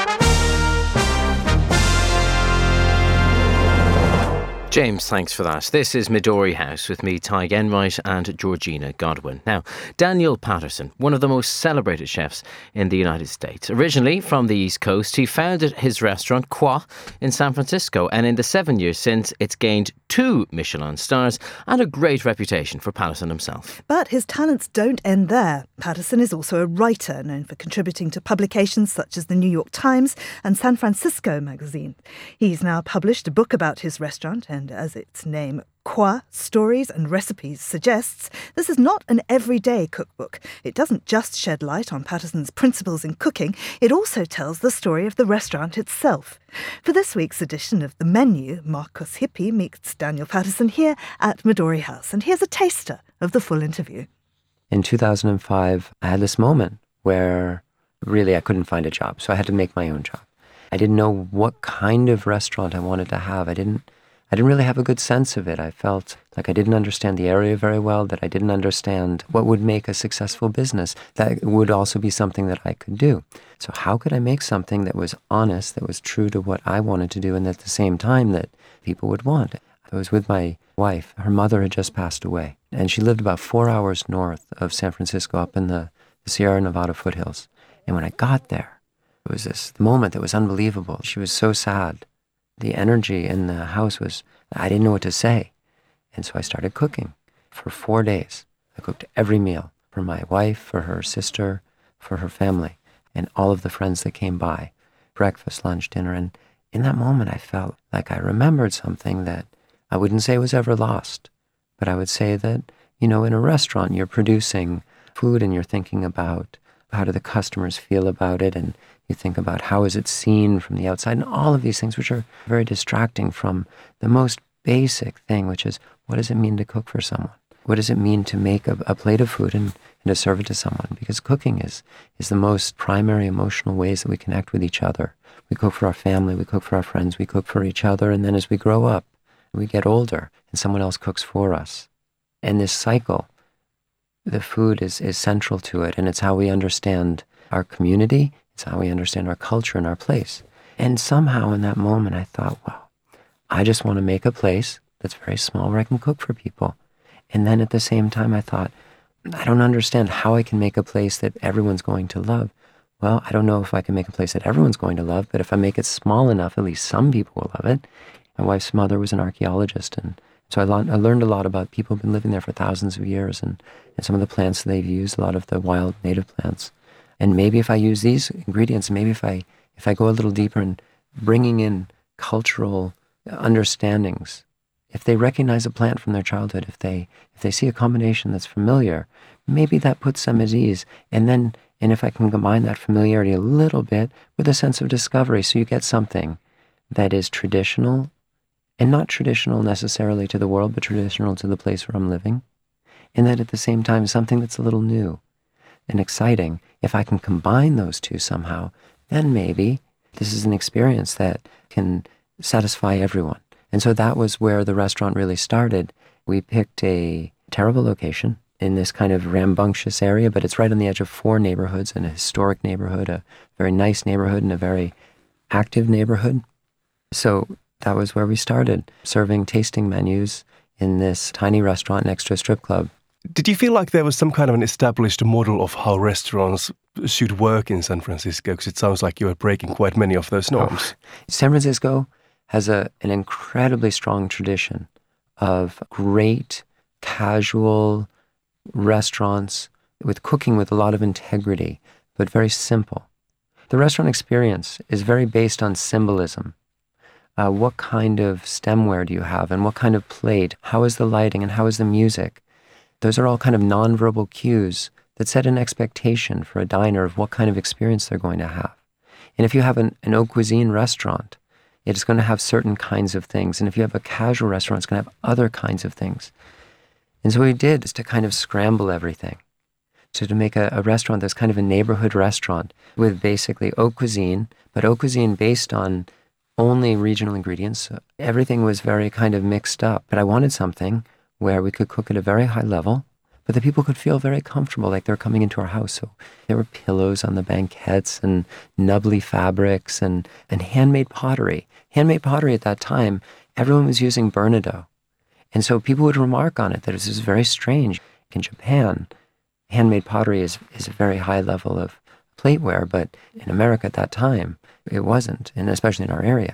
Speaker 1: James, thanks for that. This is Midori House with me, Ty Enright, and Georgina Godwin. Now, Daniel Patterson, one of the most celebrated chefs in the United States. Originally from the East Coast, he founded his restaurant, Kwa, in San Francisco, and in the seven years since, it's gained two Michelin stars and a great reputation for Patterson himself.
Speaker 2: But his talents don't end there. Patterson is also a writer, known for contributing to publications such as the New York Times and San Francisco Magazine. He's now published a book about his restaurant, and And as its name, Kwa, Stories and Recipes, suggests, this is not an everyday cookbook. It doesn't just shed light on Patterson's principles in cooking, it also tells the story of the restaurant itself. For this week's edition of The Menu, Marcus Hippie meets Daniel Patterson here at Midori House, and here's a taster of the full interview.
Speaker 20: In two thousand five, I had this moment where really I couldn't find a job, so I had to make my own job. I didn't know what kind of restaurant I wanted to have. I didn't I didn't really have a good sense of it. I felt like I didn't understand the area very well, that I didn't understand what would make a successful business. That would also be something that I could do. So how could I make something that was honest, that was true to what I wanted to do, and at the same time that people would want? I was with my wife. Her mother had just passed away, and she lived about four hours north of San Francisco up in the, the Sierra Nevada foothills. And when I got there, it was this moment that was unbelievable. She was so sad. The energy in the house was, I didn't know what to say. And so I started cooking for four days. I cooked every meal for my wife, for her sister, for her family, and all of the friends that came by. Breakfast, lunch, dinner. And in that moment, I felt like I remembered something that I wouldn't say was ever lost, but I would say that, you know, in a restaurant, you're producing food and you're thinking about how do the customers feel about it, and you think about how is it seen from the outside, and all of these things which are very distracting from the most basic thing, which is what does it mean to cook for someone? What does it mean to make a, a plate of food and, and to serve it to someone? Because cooking is, is the most primary emotional ways that we connect with each other. We cook for our family, we cook for our friends, we cook for each other, and then as we grow up, we get older, and someone else cooks for us. And this cycle, the food is, is central to it, and it's how we understand our community, it's how we understand our culture and our place. And somehow in that moment I thought, well, I just want to make a place that's very small where I can cook for people. And then at the same time I thought, I don't understand how I can make a place that everyone's going to love. Well, I don't know if I can make a place that everyone's going to love, but if I make it small enough, at least some people will love it. My wife's mother was an archaeologist, and so I, lo- I learned a lot about people who've been living there for thousands of years, and, and some of the plants they've used, a lot of the wild native plants. And maybe if I use these ingredients, maybe if I if I go a little deeper in bringing in cultural understandings, if they recognize a plant from their childhood, if they if they see a combination that's familiar, maybe that puts them at ease. And then, and if I can combine that familiarity a little bit with a sense of discovery, so you get something that is traditional, and not traditional necessarily to the world, but traditional to the place where I'm living. And then at the same time, something that's a little new and exciting. If I can combine those two somehow, then maybe this is an experience that can satisfy everyone. And so that was where the restaurant really started. We picked a terrible location in this kind of rambunctious area, but it's right on the edge of four neighborhoods, and a historic neighborhood, a very nice neighborhood, and a very active neighborhood. So that was where we started, serving tasting menus in this tiny restaurant next to a strip club.
Speaker 21: Did you feel like there was some kind of an established model of how restaurants should work in San Francisco? Because it sounds like you were breaking quite many of those norms.
Speaker 20: Oh. San Francisco has a, an incredibly strong tradition of great, casual restaurants with cooking with a lot of integrity, but very simple. The restaurant experience is very based on symbolism. Uh, what kind of stemware do you have, and what kind of plate? How is the lighting, and how is the music? Those are all kind of nonverbal cues that set an expectation for a diner of what kind of experience they're going to have. And if you have an, an haute cuisine restaurant, it's going to have certain kinds of things. And if you have a casual restaurant, it's going to have other kinds of things. And so what we did is to kind of scramble everything. So to make a, a restaurant that's kind of a neighborhood restaurant with basically haute cuisine, but haute cuisine based on only regional ingredients. So everything was very kind of mixed up. But I wanted something where we could cook at a very high level, but the people could feel very comfortable, like they're coming into our house. So there were pillows on the banquettes and nubbly fabrics and, and handmade pottery. Handmade pottery at that time, everyone was using Bernardo. And so people would remark on it that it was very strange. In Japan, handmade pottery is, is a very high level of plateware, but in America at that time, it wasn't, and especially in our area.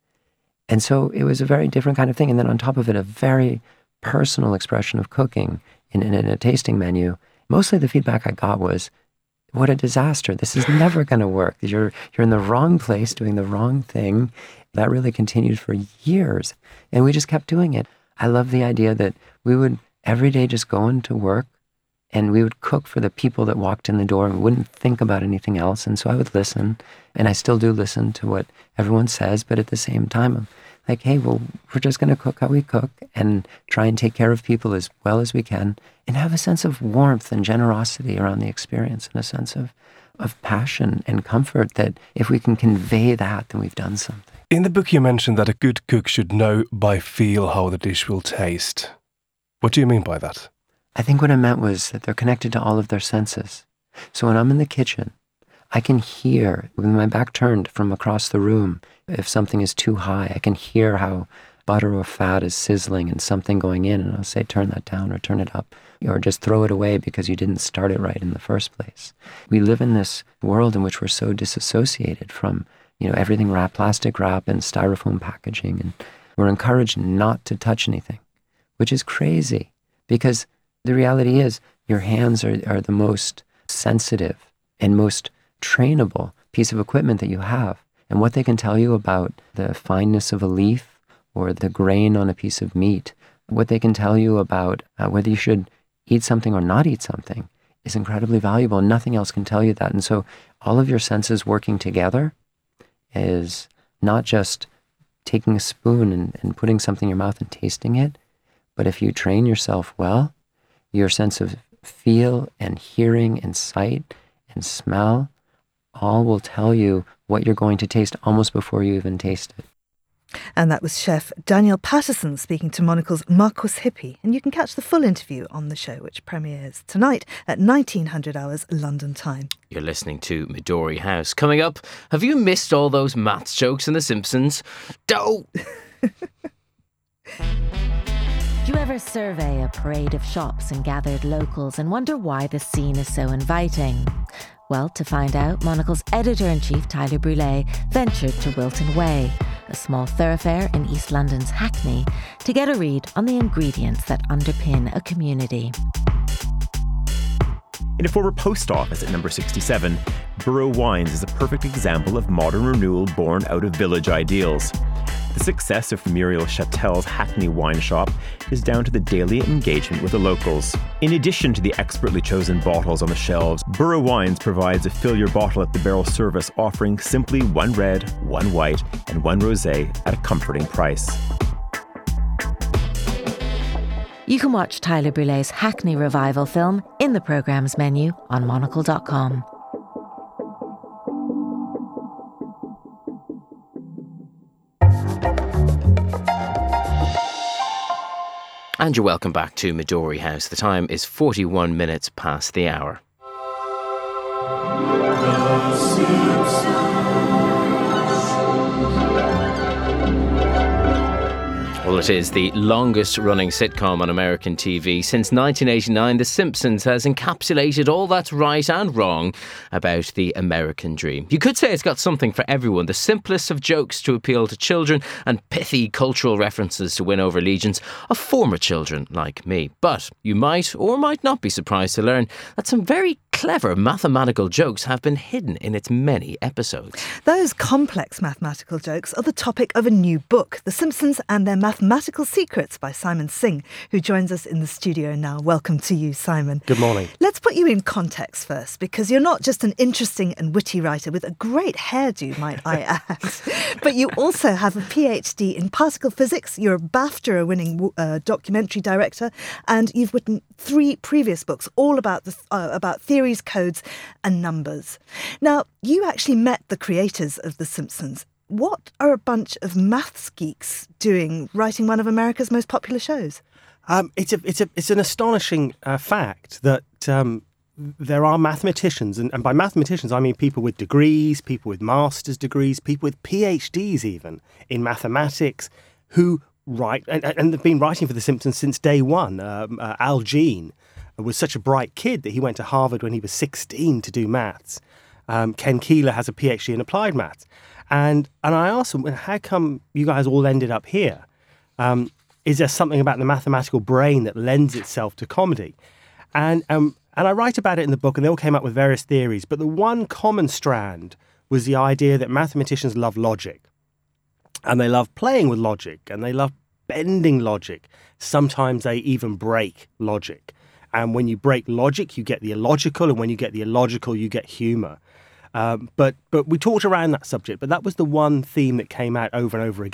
Speaker 20: And so it was a very different kind of thing. And then on top of it, a very personal expression of cooking in, in, in a tasting menu. Mostly the feedback I got was, what a disaster. This is never going to work. You're, you're in the wrong place doing the wrong thing. That really continued for years. And we just kept doing it. I love the idea that we would every day just go into work and we would cook for the people that walked in the door and wouldn't think about anything else. And so I would listen, and I still do listen to what everyone says, but at the same time, I'm like, hey, well, we're just going to cook how we cook and try and take care of people as well as we can and have a sense of warmth and generosity around the experience and a sense of, of passion and comfort that if we can convey that, then we've done something.
Speaker 21: In the book you mentioned that a good cook should know by feel how the dish will taste. What do you mean by that?
Speaker 20: I think what I meant was that they're connected to all of their senses. So when I'm in the kitchen, I can hear, with my back turned from across the room, if something is too high, I can hear how butter or fat is sizzling and something going in, and I'll say, turn that down or turn it up, or just throw it away because you didn't start it right in the first place. We live in this world in which we're so disassociated from, you know, everything wrapped, plastic wrap and styrofoam packaging, and we're encouraged not to touch anything, which is crazy because the reality is your hands are, are the most sensitive and most trainable piece of equipment that you have. And what they can tell you about the fineness of a leaf or the grain on a piece of meat, what they can tell you about uh, whether you should eat something or not eat something is incredibly valuable. And nothing else can tell you that. And so all of your senses working together is not just taking a spoon and, and putting something in your mouth and tasting it, but if you train yourself well, your sense of feel and hearing and sight and smell all will tell you what you're going to taste almost before you even taste it.
Speaker 2: And that was Chef Daniel Patterson speaking to Monocle's Marcus Hippie. And you can catch the full interview on the show, which premieres tonight at nineteen hundred hours London time.
Speaker 1: You're listening to Midori House. Coming up, have you missed all those maths jokes in The Simpsons? Doh!
Speaker 4: Do you ever survey a parade of shops and gathered locals and wonder why the scene is so inviting? Well, to find out, Monocle's editor-in-chief, Tyler Brûlé, ventured to Wilton Way, a small thoroughfare in East London's Hackney, to get a read on the ingredients that underpin a community.
Speaker 22: In a former post office at number sixty-seven, Borough Wines is a perfect example of modern renewal born out of village ideals. The success of Muriel Chatel's Hackney wine shop is down to the daily engagement with the locals. In addition to the expertly chosen bottles on the shelves, Borough Wines provides a fill your bottle at the barrel service, offering simply one red, one white, and one rosé at a comforting price.
Speaker 4: You can watch Tyler Brûlé's Hackney revival film in the programme's menu on monocle dot com.
Speaker 1: And you're welcome back to Midori House. The time is forty-one minutes past the hour. Well, it is the longest-running sitcom on American T V. Since nineteen eighty-nine, The Simpsons has encapsulated all that's right and wrong about the American dream. You could say it's got something for everyone. The simplest of jokes to appeal to children and pithy cultural references to win over legions of former children like me. But you might or might not be surprised to learn that some very clever mathematical jokes have been hidden in its many episodes.
Speaker 2: Those complex mathematical jokes are the topic of a new book, The Simpsons and Their Mathematical Secrets by Simon Singh, who joins us in the studio now. Welcome to you, Simon.
Speaker 21: Good morning.
Speaker 2: Let's put you in context first, because you're not just an interesting and witty writer with a great hairdo, might I add, but you also have a PhD in particle physics. You're a BAFTA-winning uh, documentary director, and you've written three previous books, all about the, uh, about theories, codes, and numbers. Now, you actually met the creators of The Simpsons. What are a bunch of maths geeks doing writing one of America's most popular shows?
Speaker 21: Um, it's a, it's a, it's an astonishing uh, fact that um, there are mathematicians, and, and by mathematicians I mean people with degrees, people with master's degrees, people with PhDs even in mathematics, who write and, and they've been writing for The Simpsons since day one. Um, uh, Al Jean was such a bright kid that he went to Harvard when he was sixteen to do maths. Um, Ken Keeler has a PhD in applied maths. And and I asked them, how come you guys all ended up here? Um, is there something about the mathematical brain that lends itself to comedy? And um, and I write about it in the book, and they all came up with various theories. But the one common strand was the idea that mathematicians love logic. And they love playing with logic, and they love bending logic. Sometimes they even break logic. And when you break logic, you get the illogical, and when you get the illogical, you get humour. Um, but but we talked around that subject, but that was the one theme that came out over and over again.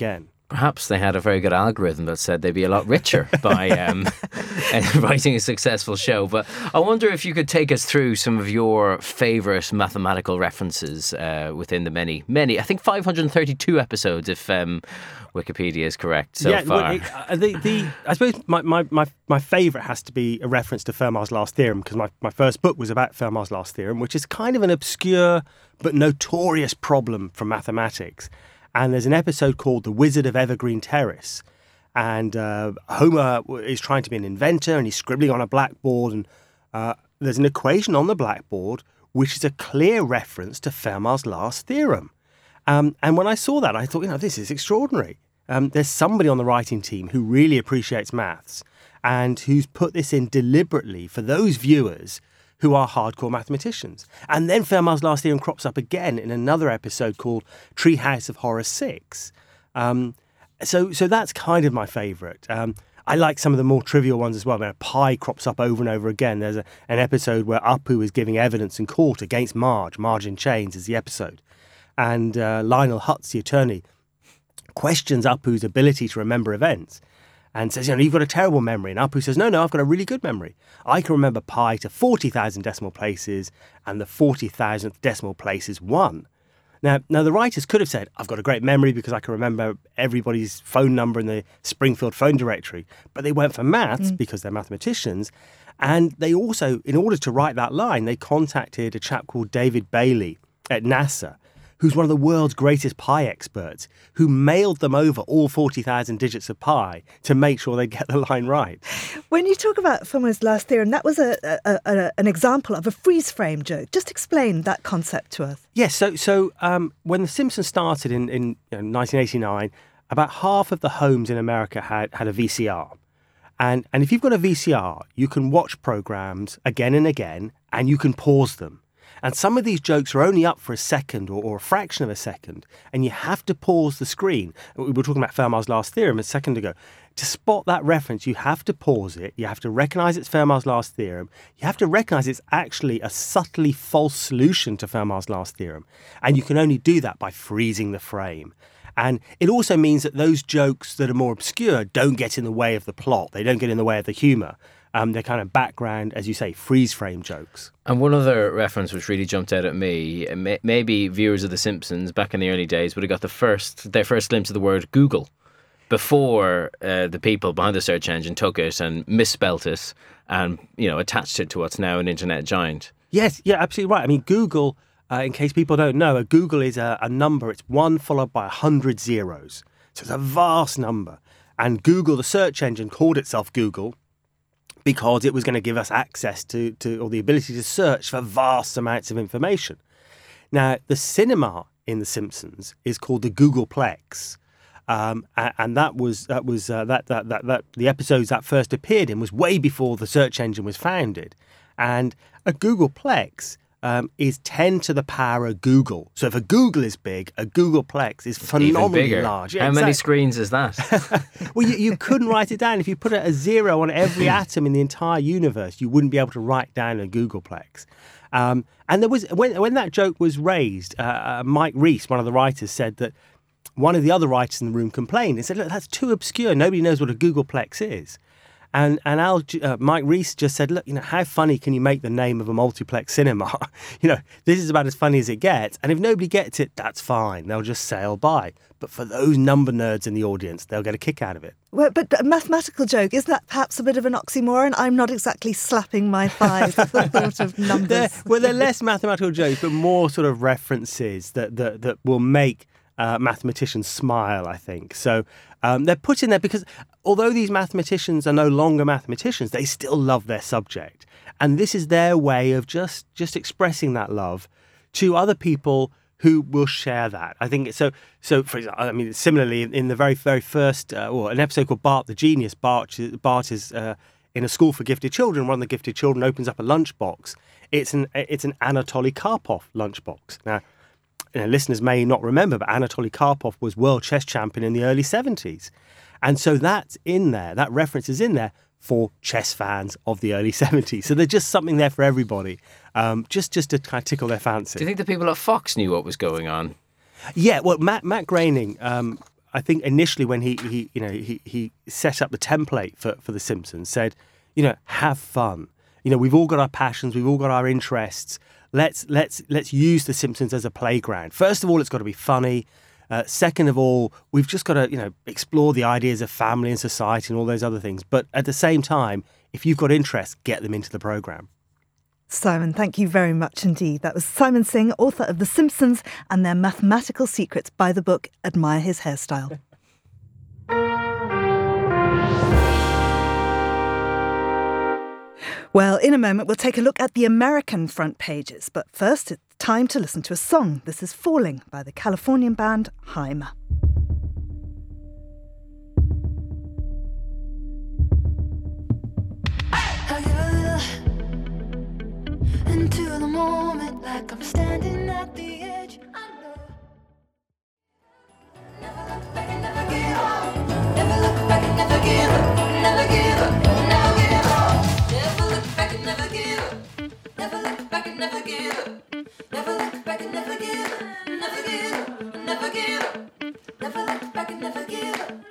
Speaker 1: perhaps they had a very good algorithm that said they'd be a lot richer by um, writing a successful show. But I wonder if you could take us through some of your favourite mathematical references uh, within the many, many, I think five hundred thirty-two episodes, if um, Wikipedia is correct so
Speaker 21: yeah,
Speaker 1: far.
Speaker 21: Well, it, uh, the, the, I suppose my, my, my, my favourite has to be a reference to Fermat's last theorem, because my, my first book was about Fermat's last theorem, which is kind of an obscure but notorious problem from mathematics. And there's an episode called The Wizard of Evergreen Terrace. And uh, Homer is trying to be an inventor and he's scribbling on a blackboard. And uh, there's an equation on the blackboard which is a clear reference to Fermat's last theorem. Um, and when I saw that, I thought, you know, this is extraordinary. Um, there's somebody on the writing team who really appreciates maths and who's put this in deliberately for those viewers who are hardcore mathematicians. And then Fermat's last theorem crops up again in another episode called Treehouse of Horror six. Um, so so that's kind of my favourite. Um, I like some of the more trivial ones as well. Where pi crops up over and over again. There's a, an episode where Apu is giving evidence in court against Marge. Marge in Chains is the episode. And uh, Lionel Hutz, the attorney, questions Apu's ability to remember events. And says, you know, you've got a terrible memory. And Apu says, no, no, I've got a really good memory. I can remember pi to forty thousand decimal places, and the forty thousandth decimal place is one. Now, now, the writers could have said, I've got a great memory because I can remember everybody's phone number in the Springfield phone directory. But they went for maths mm. because they're mathematicians. And they also, in order to write that line, they contacted a chap called David Bailey at NASA, who's one of the world's greatest pi experts, who mailed them over all forty thousand digits of pi to make sure they get the line right.
Speaker 2: When you talk about Fermat's last theorem, that was a, a, a, an example of a freeze frame joke. Just explain that concept to us.
Speaker 21: Yes, so so um, when The Simpsons started in, in you know, nineteen eighty-nine, about half of the homes in America had, had a V C R. And, and if you've got a V C R, you can watch programs again and again, and you can pause them. And some of these jokes are only up for a second or, or a fraction of a second, and you have to pause the screen. We were talking about Fermat's last theorem a second ago. To spot that reference, you have to pause it. You have to recognise it's Fermat's last theorem. You have to recognise it's actually a subtly false solution to Fermat's last theorem. And you can only do that by freezing the frame. And it also means that those jokes that are more obscure don't get in the way of the plot. They don't get in the way of the humour. Um, they're kind of background, as you say, freeze frame jokes.
Speaker 1: And one other reference which really jumped out at me, may, maybe viewers of The Simpsons back in the early days would have got the first, their first glimpse of the word Google before uh, the people behind the search engine took it and misspelt it and, you know, attached it to what's now an internet giant.
Speaker 21: Yes, yeah, absolutely right. I mean, Google, uh, in case people don't know, a Google is a, a number. It's one followed by a hundred zeros. So it's a vast number. And Google, the search engine, called itself Google because it was going to give us access to, to, or the ability to search for vast amounts of information. Now, the cinema in The Simpsons is called the Googleplex, um, and, and that was that was uh, that, that that that the episodes that first appeared in was way before the search engine was founded, and a Googleplex um, is ten to the power of Google. So if a Google is big, a Googleplex is phenomenally large.
Speaker 1: Yeah, How exactly. many screens is that?
Speaker 21: Well, you, you couldn't write it down. If you put a zero on every atom in the entire universe, you wouldn't be able to write down a Googleplex. Um, and there was when when that joke was raised, uh, uh, Mike Reese, one of the writers, said that one of the other writers in the room complained. He said, "Look, that's too obscure. Nobody knows what a Googleplex is." And and Al, uh, Mike Reese just said, look, you know, how funny can you make the name of a multiplex cinema? You know, this is about as funny as it gets. And if nobody gets it, that's fine. They'll just sail by. But for those number nerds in the audience, they'll get a kick out of it.
Speaker 2: Well, but a mathematical joke, isn't that perhaps a bit of an oxymoron? I'm not exactly slapping my thighs at the thought of numbers.
Speaker 21: They're, well, they're less mathematical jokes, but more sort of references that that, that will make uh, mathematicians smile, I think. So um, they're put in there because although these mathematicians are no longer mathematicians, they still love their subject. And this is their way of just, just expressing that love to other people who will share that. I think so. So, for example, I mean, similarly, in the very, very first, uh, or an episode called Bart the Genius, Bart, Bart is uh, in a school for gifted children. One of the gifted children opens up a lunchbox. It's an it's an Anatoly Karpov lunchbox. Now, you know, listeners may not remember, but Anatoly Karpov was world chess champion in the early seventies, and so that's in there. That reference is in there for chess fans of the early seventies. So there's just something there for everybody, um, just just to kind of tickle their fancy.
Speaker 1: Do you think the people at Fox knew what was going on?
Speaker 21: Yeah, well, Matt Matt Groening, um, I think initially when he, he you know, he, he set up the template for, for The Simpsons, said, you know, have fun. You know, we've all got our passions, we've all got our interests. Let's let's let's use The Simpsons as a playground. First of all, it's got to be funny. Uh, second of all, we've just got to, you know, explore the ideas of family and society and all those other things. But at the same time, if you've got interests, get them into the programme.
Speaker 2: Simon, thank you very much indeed. That was Simon Singh, author of The Simpsons and Their Mathematical Secrets, by the book Admire His Hairstyle. Well, in a moment, we'll take a look at the American front pages. But first, it's time to listen to a song. This is Falling by the Californian band Haim.
Speaker 6: I give a little into the moment, like I'm standing at the edge. I know. Never look back and never give up. Never look back and never give up. Never give up. Never give up. Never look back and never give up. Never look back and never give up. Never look back and never give up. Never give up. Never give up. Never look back and never give up.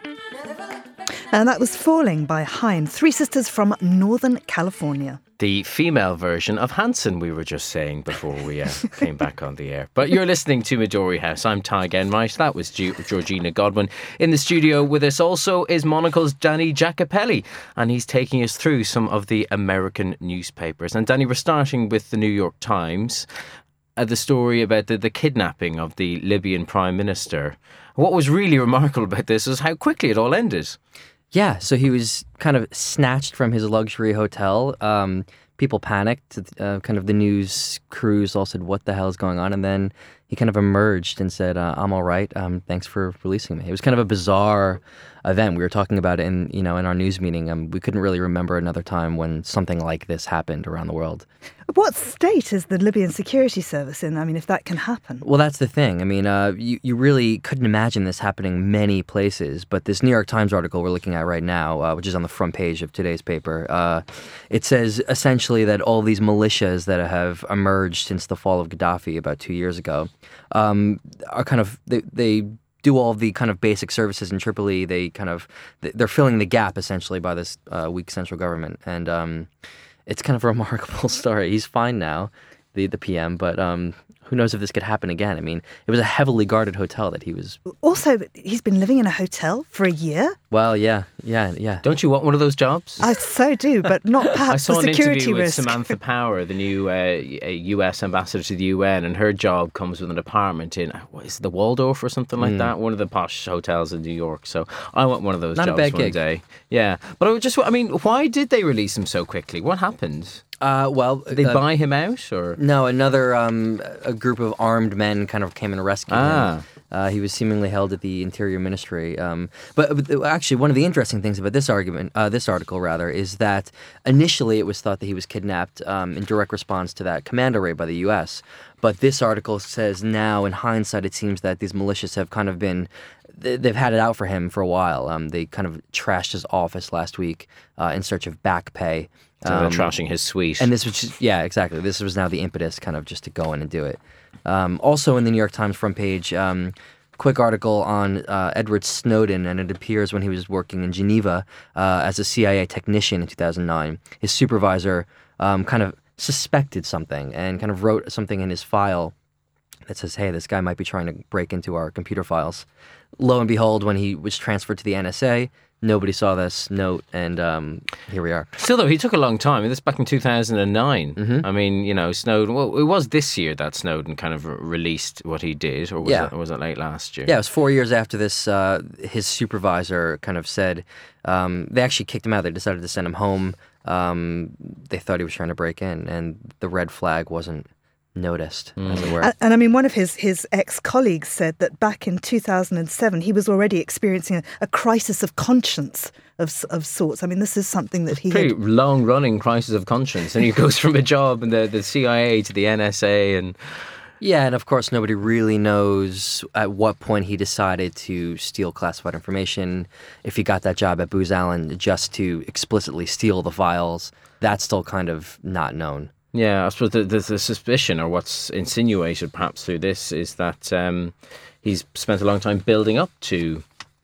Speaker 2: And that was Falling by Haim, three sisters from Northern California.
Speaker 1: The female version of Hanson, we were just saying before we uh, came back on the air. But you're listening to Midori House. I'm Ty Genright. That was G- Georgina Godwin. In the studio with us also is Monocle's Danny Giacopelli, and he's taking us through some of the American newspapers. And Danny, we're starting with the New York Times, uh, the story about the, the kidnapping of the Libyan Prime Minister. What was really remarkable about this is how quickly it all ended.
Speaker 7: Yeah, so he was kind of snatched from his luxury hotel. Um, people panicked. Uh, kind of the news crews all said, what the hell is going on? And then he kind of emerged and said, uh, I'm all right. Um, thanks for releasing me. It was kind of a bizarre event. We were talking about it in, you know, in our news meeting. Um, we couldn't really remember another time when something like this happened around the world.
Speaker 2: What state is the Libyan security service in? I mean, if that can happen.
Speaker 7: Well, that's the thing. I mean, uh, you, you really couldn't imagine this happening many places. But this New York Times article we're looking at right now, uh, which is on the front page of today's paper, uh, it says essentially that all these militias that have emerged since the fall of Gaddafi about two years ago um, are kind of, they, they do all the kind of basic services in Tripoli. They kind of, they're filling the gap essentially by this uh, weak central government. And um, it's kind of a remarkable story. He's fine now, the, the P M, but um, who knows if this could happen again. I mean, it was a heavily guarded hotel that he was...
Speaker 2: Also, he's been living in a hotel for a year?
Speaker 7: Well, yeah, yeah, yeah.
Speaker 1: Don't you want one of those jobs?
Speaker 2: I so do, but not perhaps
Speaker 1: I saw
Speaker 2: the
Speaker 1: an
Speaker 2: security
Speaker 1: interview
Speaker 2: risk.
Speaker 1: with Samantha Power, the new uh, U S ambassador to the U N, and her job comes with an apartment in, what is it, the Waldorf or something like mm. that? One of the posh hotels in New York. So I want one of those
Speaker 7: not
Speaker 1: jobs
Speaker 7: a bad
Speaker 1: one
Speaker 7: gig.
Speaker 1: day. Yeah, but I would just, I mean, why did they release him so quickly? What happened?
Speaker 7: Uh, well,
Speaker 1: did they
Speaker 7: uh,
Speaker 1: buy him out, or
Speaker 7: no? Another um, a group of armed men kind of came and rescued
Speaker 1: ah.
Speaker 7: him. Uh, he was seemingly held at the Interior Ministry. Um, but, but actually, one of the interesting things about this argument, uh, this article rather, is that initially it was thought that he was kidnapped um, in direct response to that commando raid by the U S. But this article says now, in hindsight, it seems that these militias have kind of been. They've had it out for him for a while. Um, they kind of trashed his office last week uh, in search of back pay.
Speaker 1: So
Speaker 7: um,
Speaker 1: they're trashing his suite.
Speaker 7: And this was just, yeah, exactly. This was now the impetus kind of just to go in and do it. Um, also in the New York Times front page, um, quick article on uh, Edward Snowden, and it appears when he was working in Geneva uh, as a C I A technician in two thousand nine. His supervisor um, kind of suspected something and kind of wrote something in his file that says, hey, this guy might be trying to break into our computer files. Lo and behold, when he was transferred to the N S A, nobody saw this note, and um, here we are.
Speaker 1: Still, though, he took a long time. This back in two thousand nine.
Speaker 7: Mm-hmm.
Speaker 1: I mean, you know, Snowden, well, it was this year that Snowden kind of re- released what he did, or was,
Speaker 7: yeah.
Speaker 1: it, or was it late last year?
Speaker 7: Yeah, it was four years after this. Uh, his supervisor kind of said, um, they actually kicked him out. They decided to send him home. Um, they thought he was trying to break in, and the red flag wasn't noticed, mm. as it were.
Speaker 2: And, and I mean, one of his, his ex-colleagues said that back in two thousand seven, he was already experiencing a, a crisis of conscience of of sorts. I mean, this is something that he
Speaker 1: Pretty
Speaker 2: had...
Speaker 1: long-running crisis of conscience. And he goes from a job in the, the C I A to the N S A and...
Speaker 7: Yeah, and of course, nobody really knows at what point he decided to steal classified information. If he got that job at Booz Allen just to explicitly steal the files, that's still kind of not known.
Speaker 1: Yeah, I suppose the, the, the suspicion, or what's insinuated perhaps through this, is that um, he's spent a long time building up to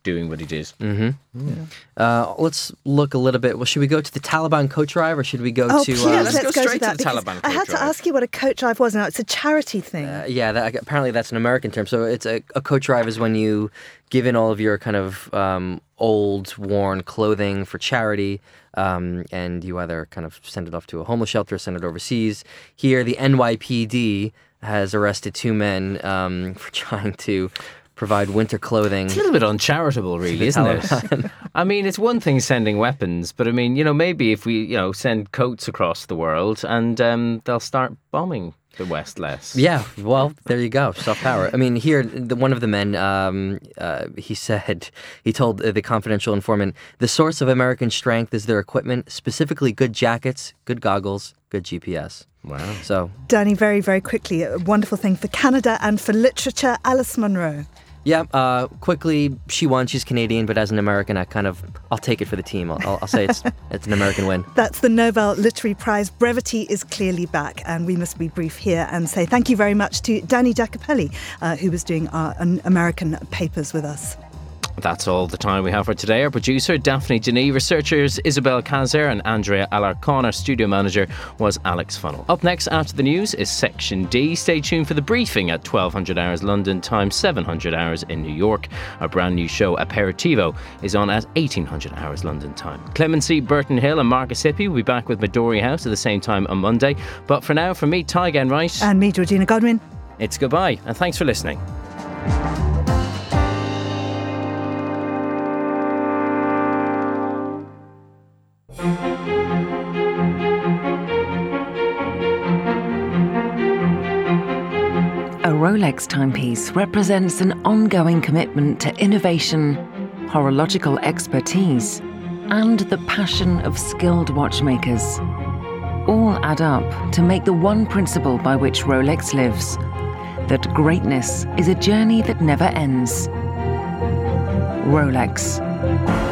Speaker 1: doing what he did.
Speaker 7: Mm-hmm. Yeah. Uh, let's look a little bit. Well, should we go to the Taliban coat drive, or should we go
Speaker 2: oh,
Speaker 7: to?
Speaker 2: Yes,
Speaker 7: uh,
Speaker 2: let's, let's go,
Speaker 1: straight
Speaker 2: to that.
Speaker 1: to the Taliban
Speaker 2: I had
Speaker 1: coat
Speaker 2: to ask you what a coat drive was. Now, it's a charity thing.
Speaker 7: Uh, yeah, that, apparently that's an American term. So it's a, a coat drive is when you give in all of your kind of um, old, worn clothing for charity, um, and you either kind of send it off to a homeless shelter, or send it overseas. Here, the N Y P D has arrested two men um, for trying to provide winter clothing.
Speaker 1: It's a little bit uncharitable, really, isn't it? I mean, it's one thing sending weapons, but I mean, you know, maybe if we, you know, send coats across the world and um, they'll start bombing the West less.
Speaker 7: Yeah, well, there you go. Soft power. I mean, here, the, one of the men, um, uh, he said, he told uh, the confidential informant, the source of American strength is their equipment, specifically good jackets, good goggles, good G P S.
Speaker 1: Wow.
Speaker 7: So,
Speaker 2: Danny, very, very quickly, a wonderful thing for Canada and for literature, Alice Munro.
Speaker 7: Yeah, uh, quickly, she won. She's Canadian, but as an American, I kind of, I'll take it for the team. I'll, I'll, I'll say it's it's an American win.
Speaker 2: That's the Nobel Literary Prize. Brevity is clearly back, and we must be brief here and say thank you very much to Danny Jacopelli, uh, who was doing our um, American papers with us.
Speaker 1: That's all the time we have for today. Our producer, Daphne Denis, researchers Isabel Kazer and Andrea Alarcon. Our studio manager was Alex Funnell. Up next after the news is Section D. Stay tuned for the briefing at twelve hundred hours London time, seven hundred hours in New York. Our brand new show, Aperitivo, is on at eighteen hundred hours London time. Clemency, Burton Hill and Marcus Hippie will be back with Midori House at the same time on Monday. But for now, from me, Ty Genwright.
Speaker 2: And me, Georgina Godwin.
Speaker 1: It's goodbye, and thanks for listening.
Speaker 8: A Rolex timepiece represents an ongoing commitment to innovation, horological expertise, and the passion of skilled watchmakers. All add up to make the one principle by which Rolex lives, that greatness is a journey that never ends. Rolex.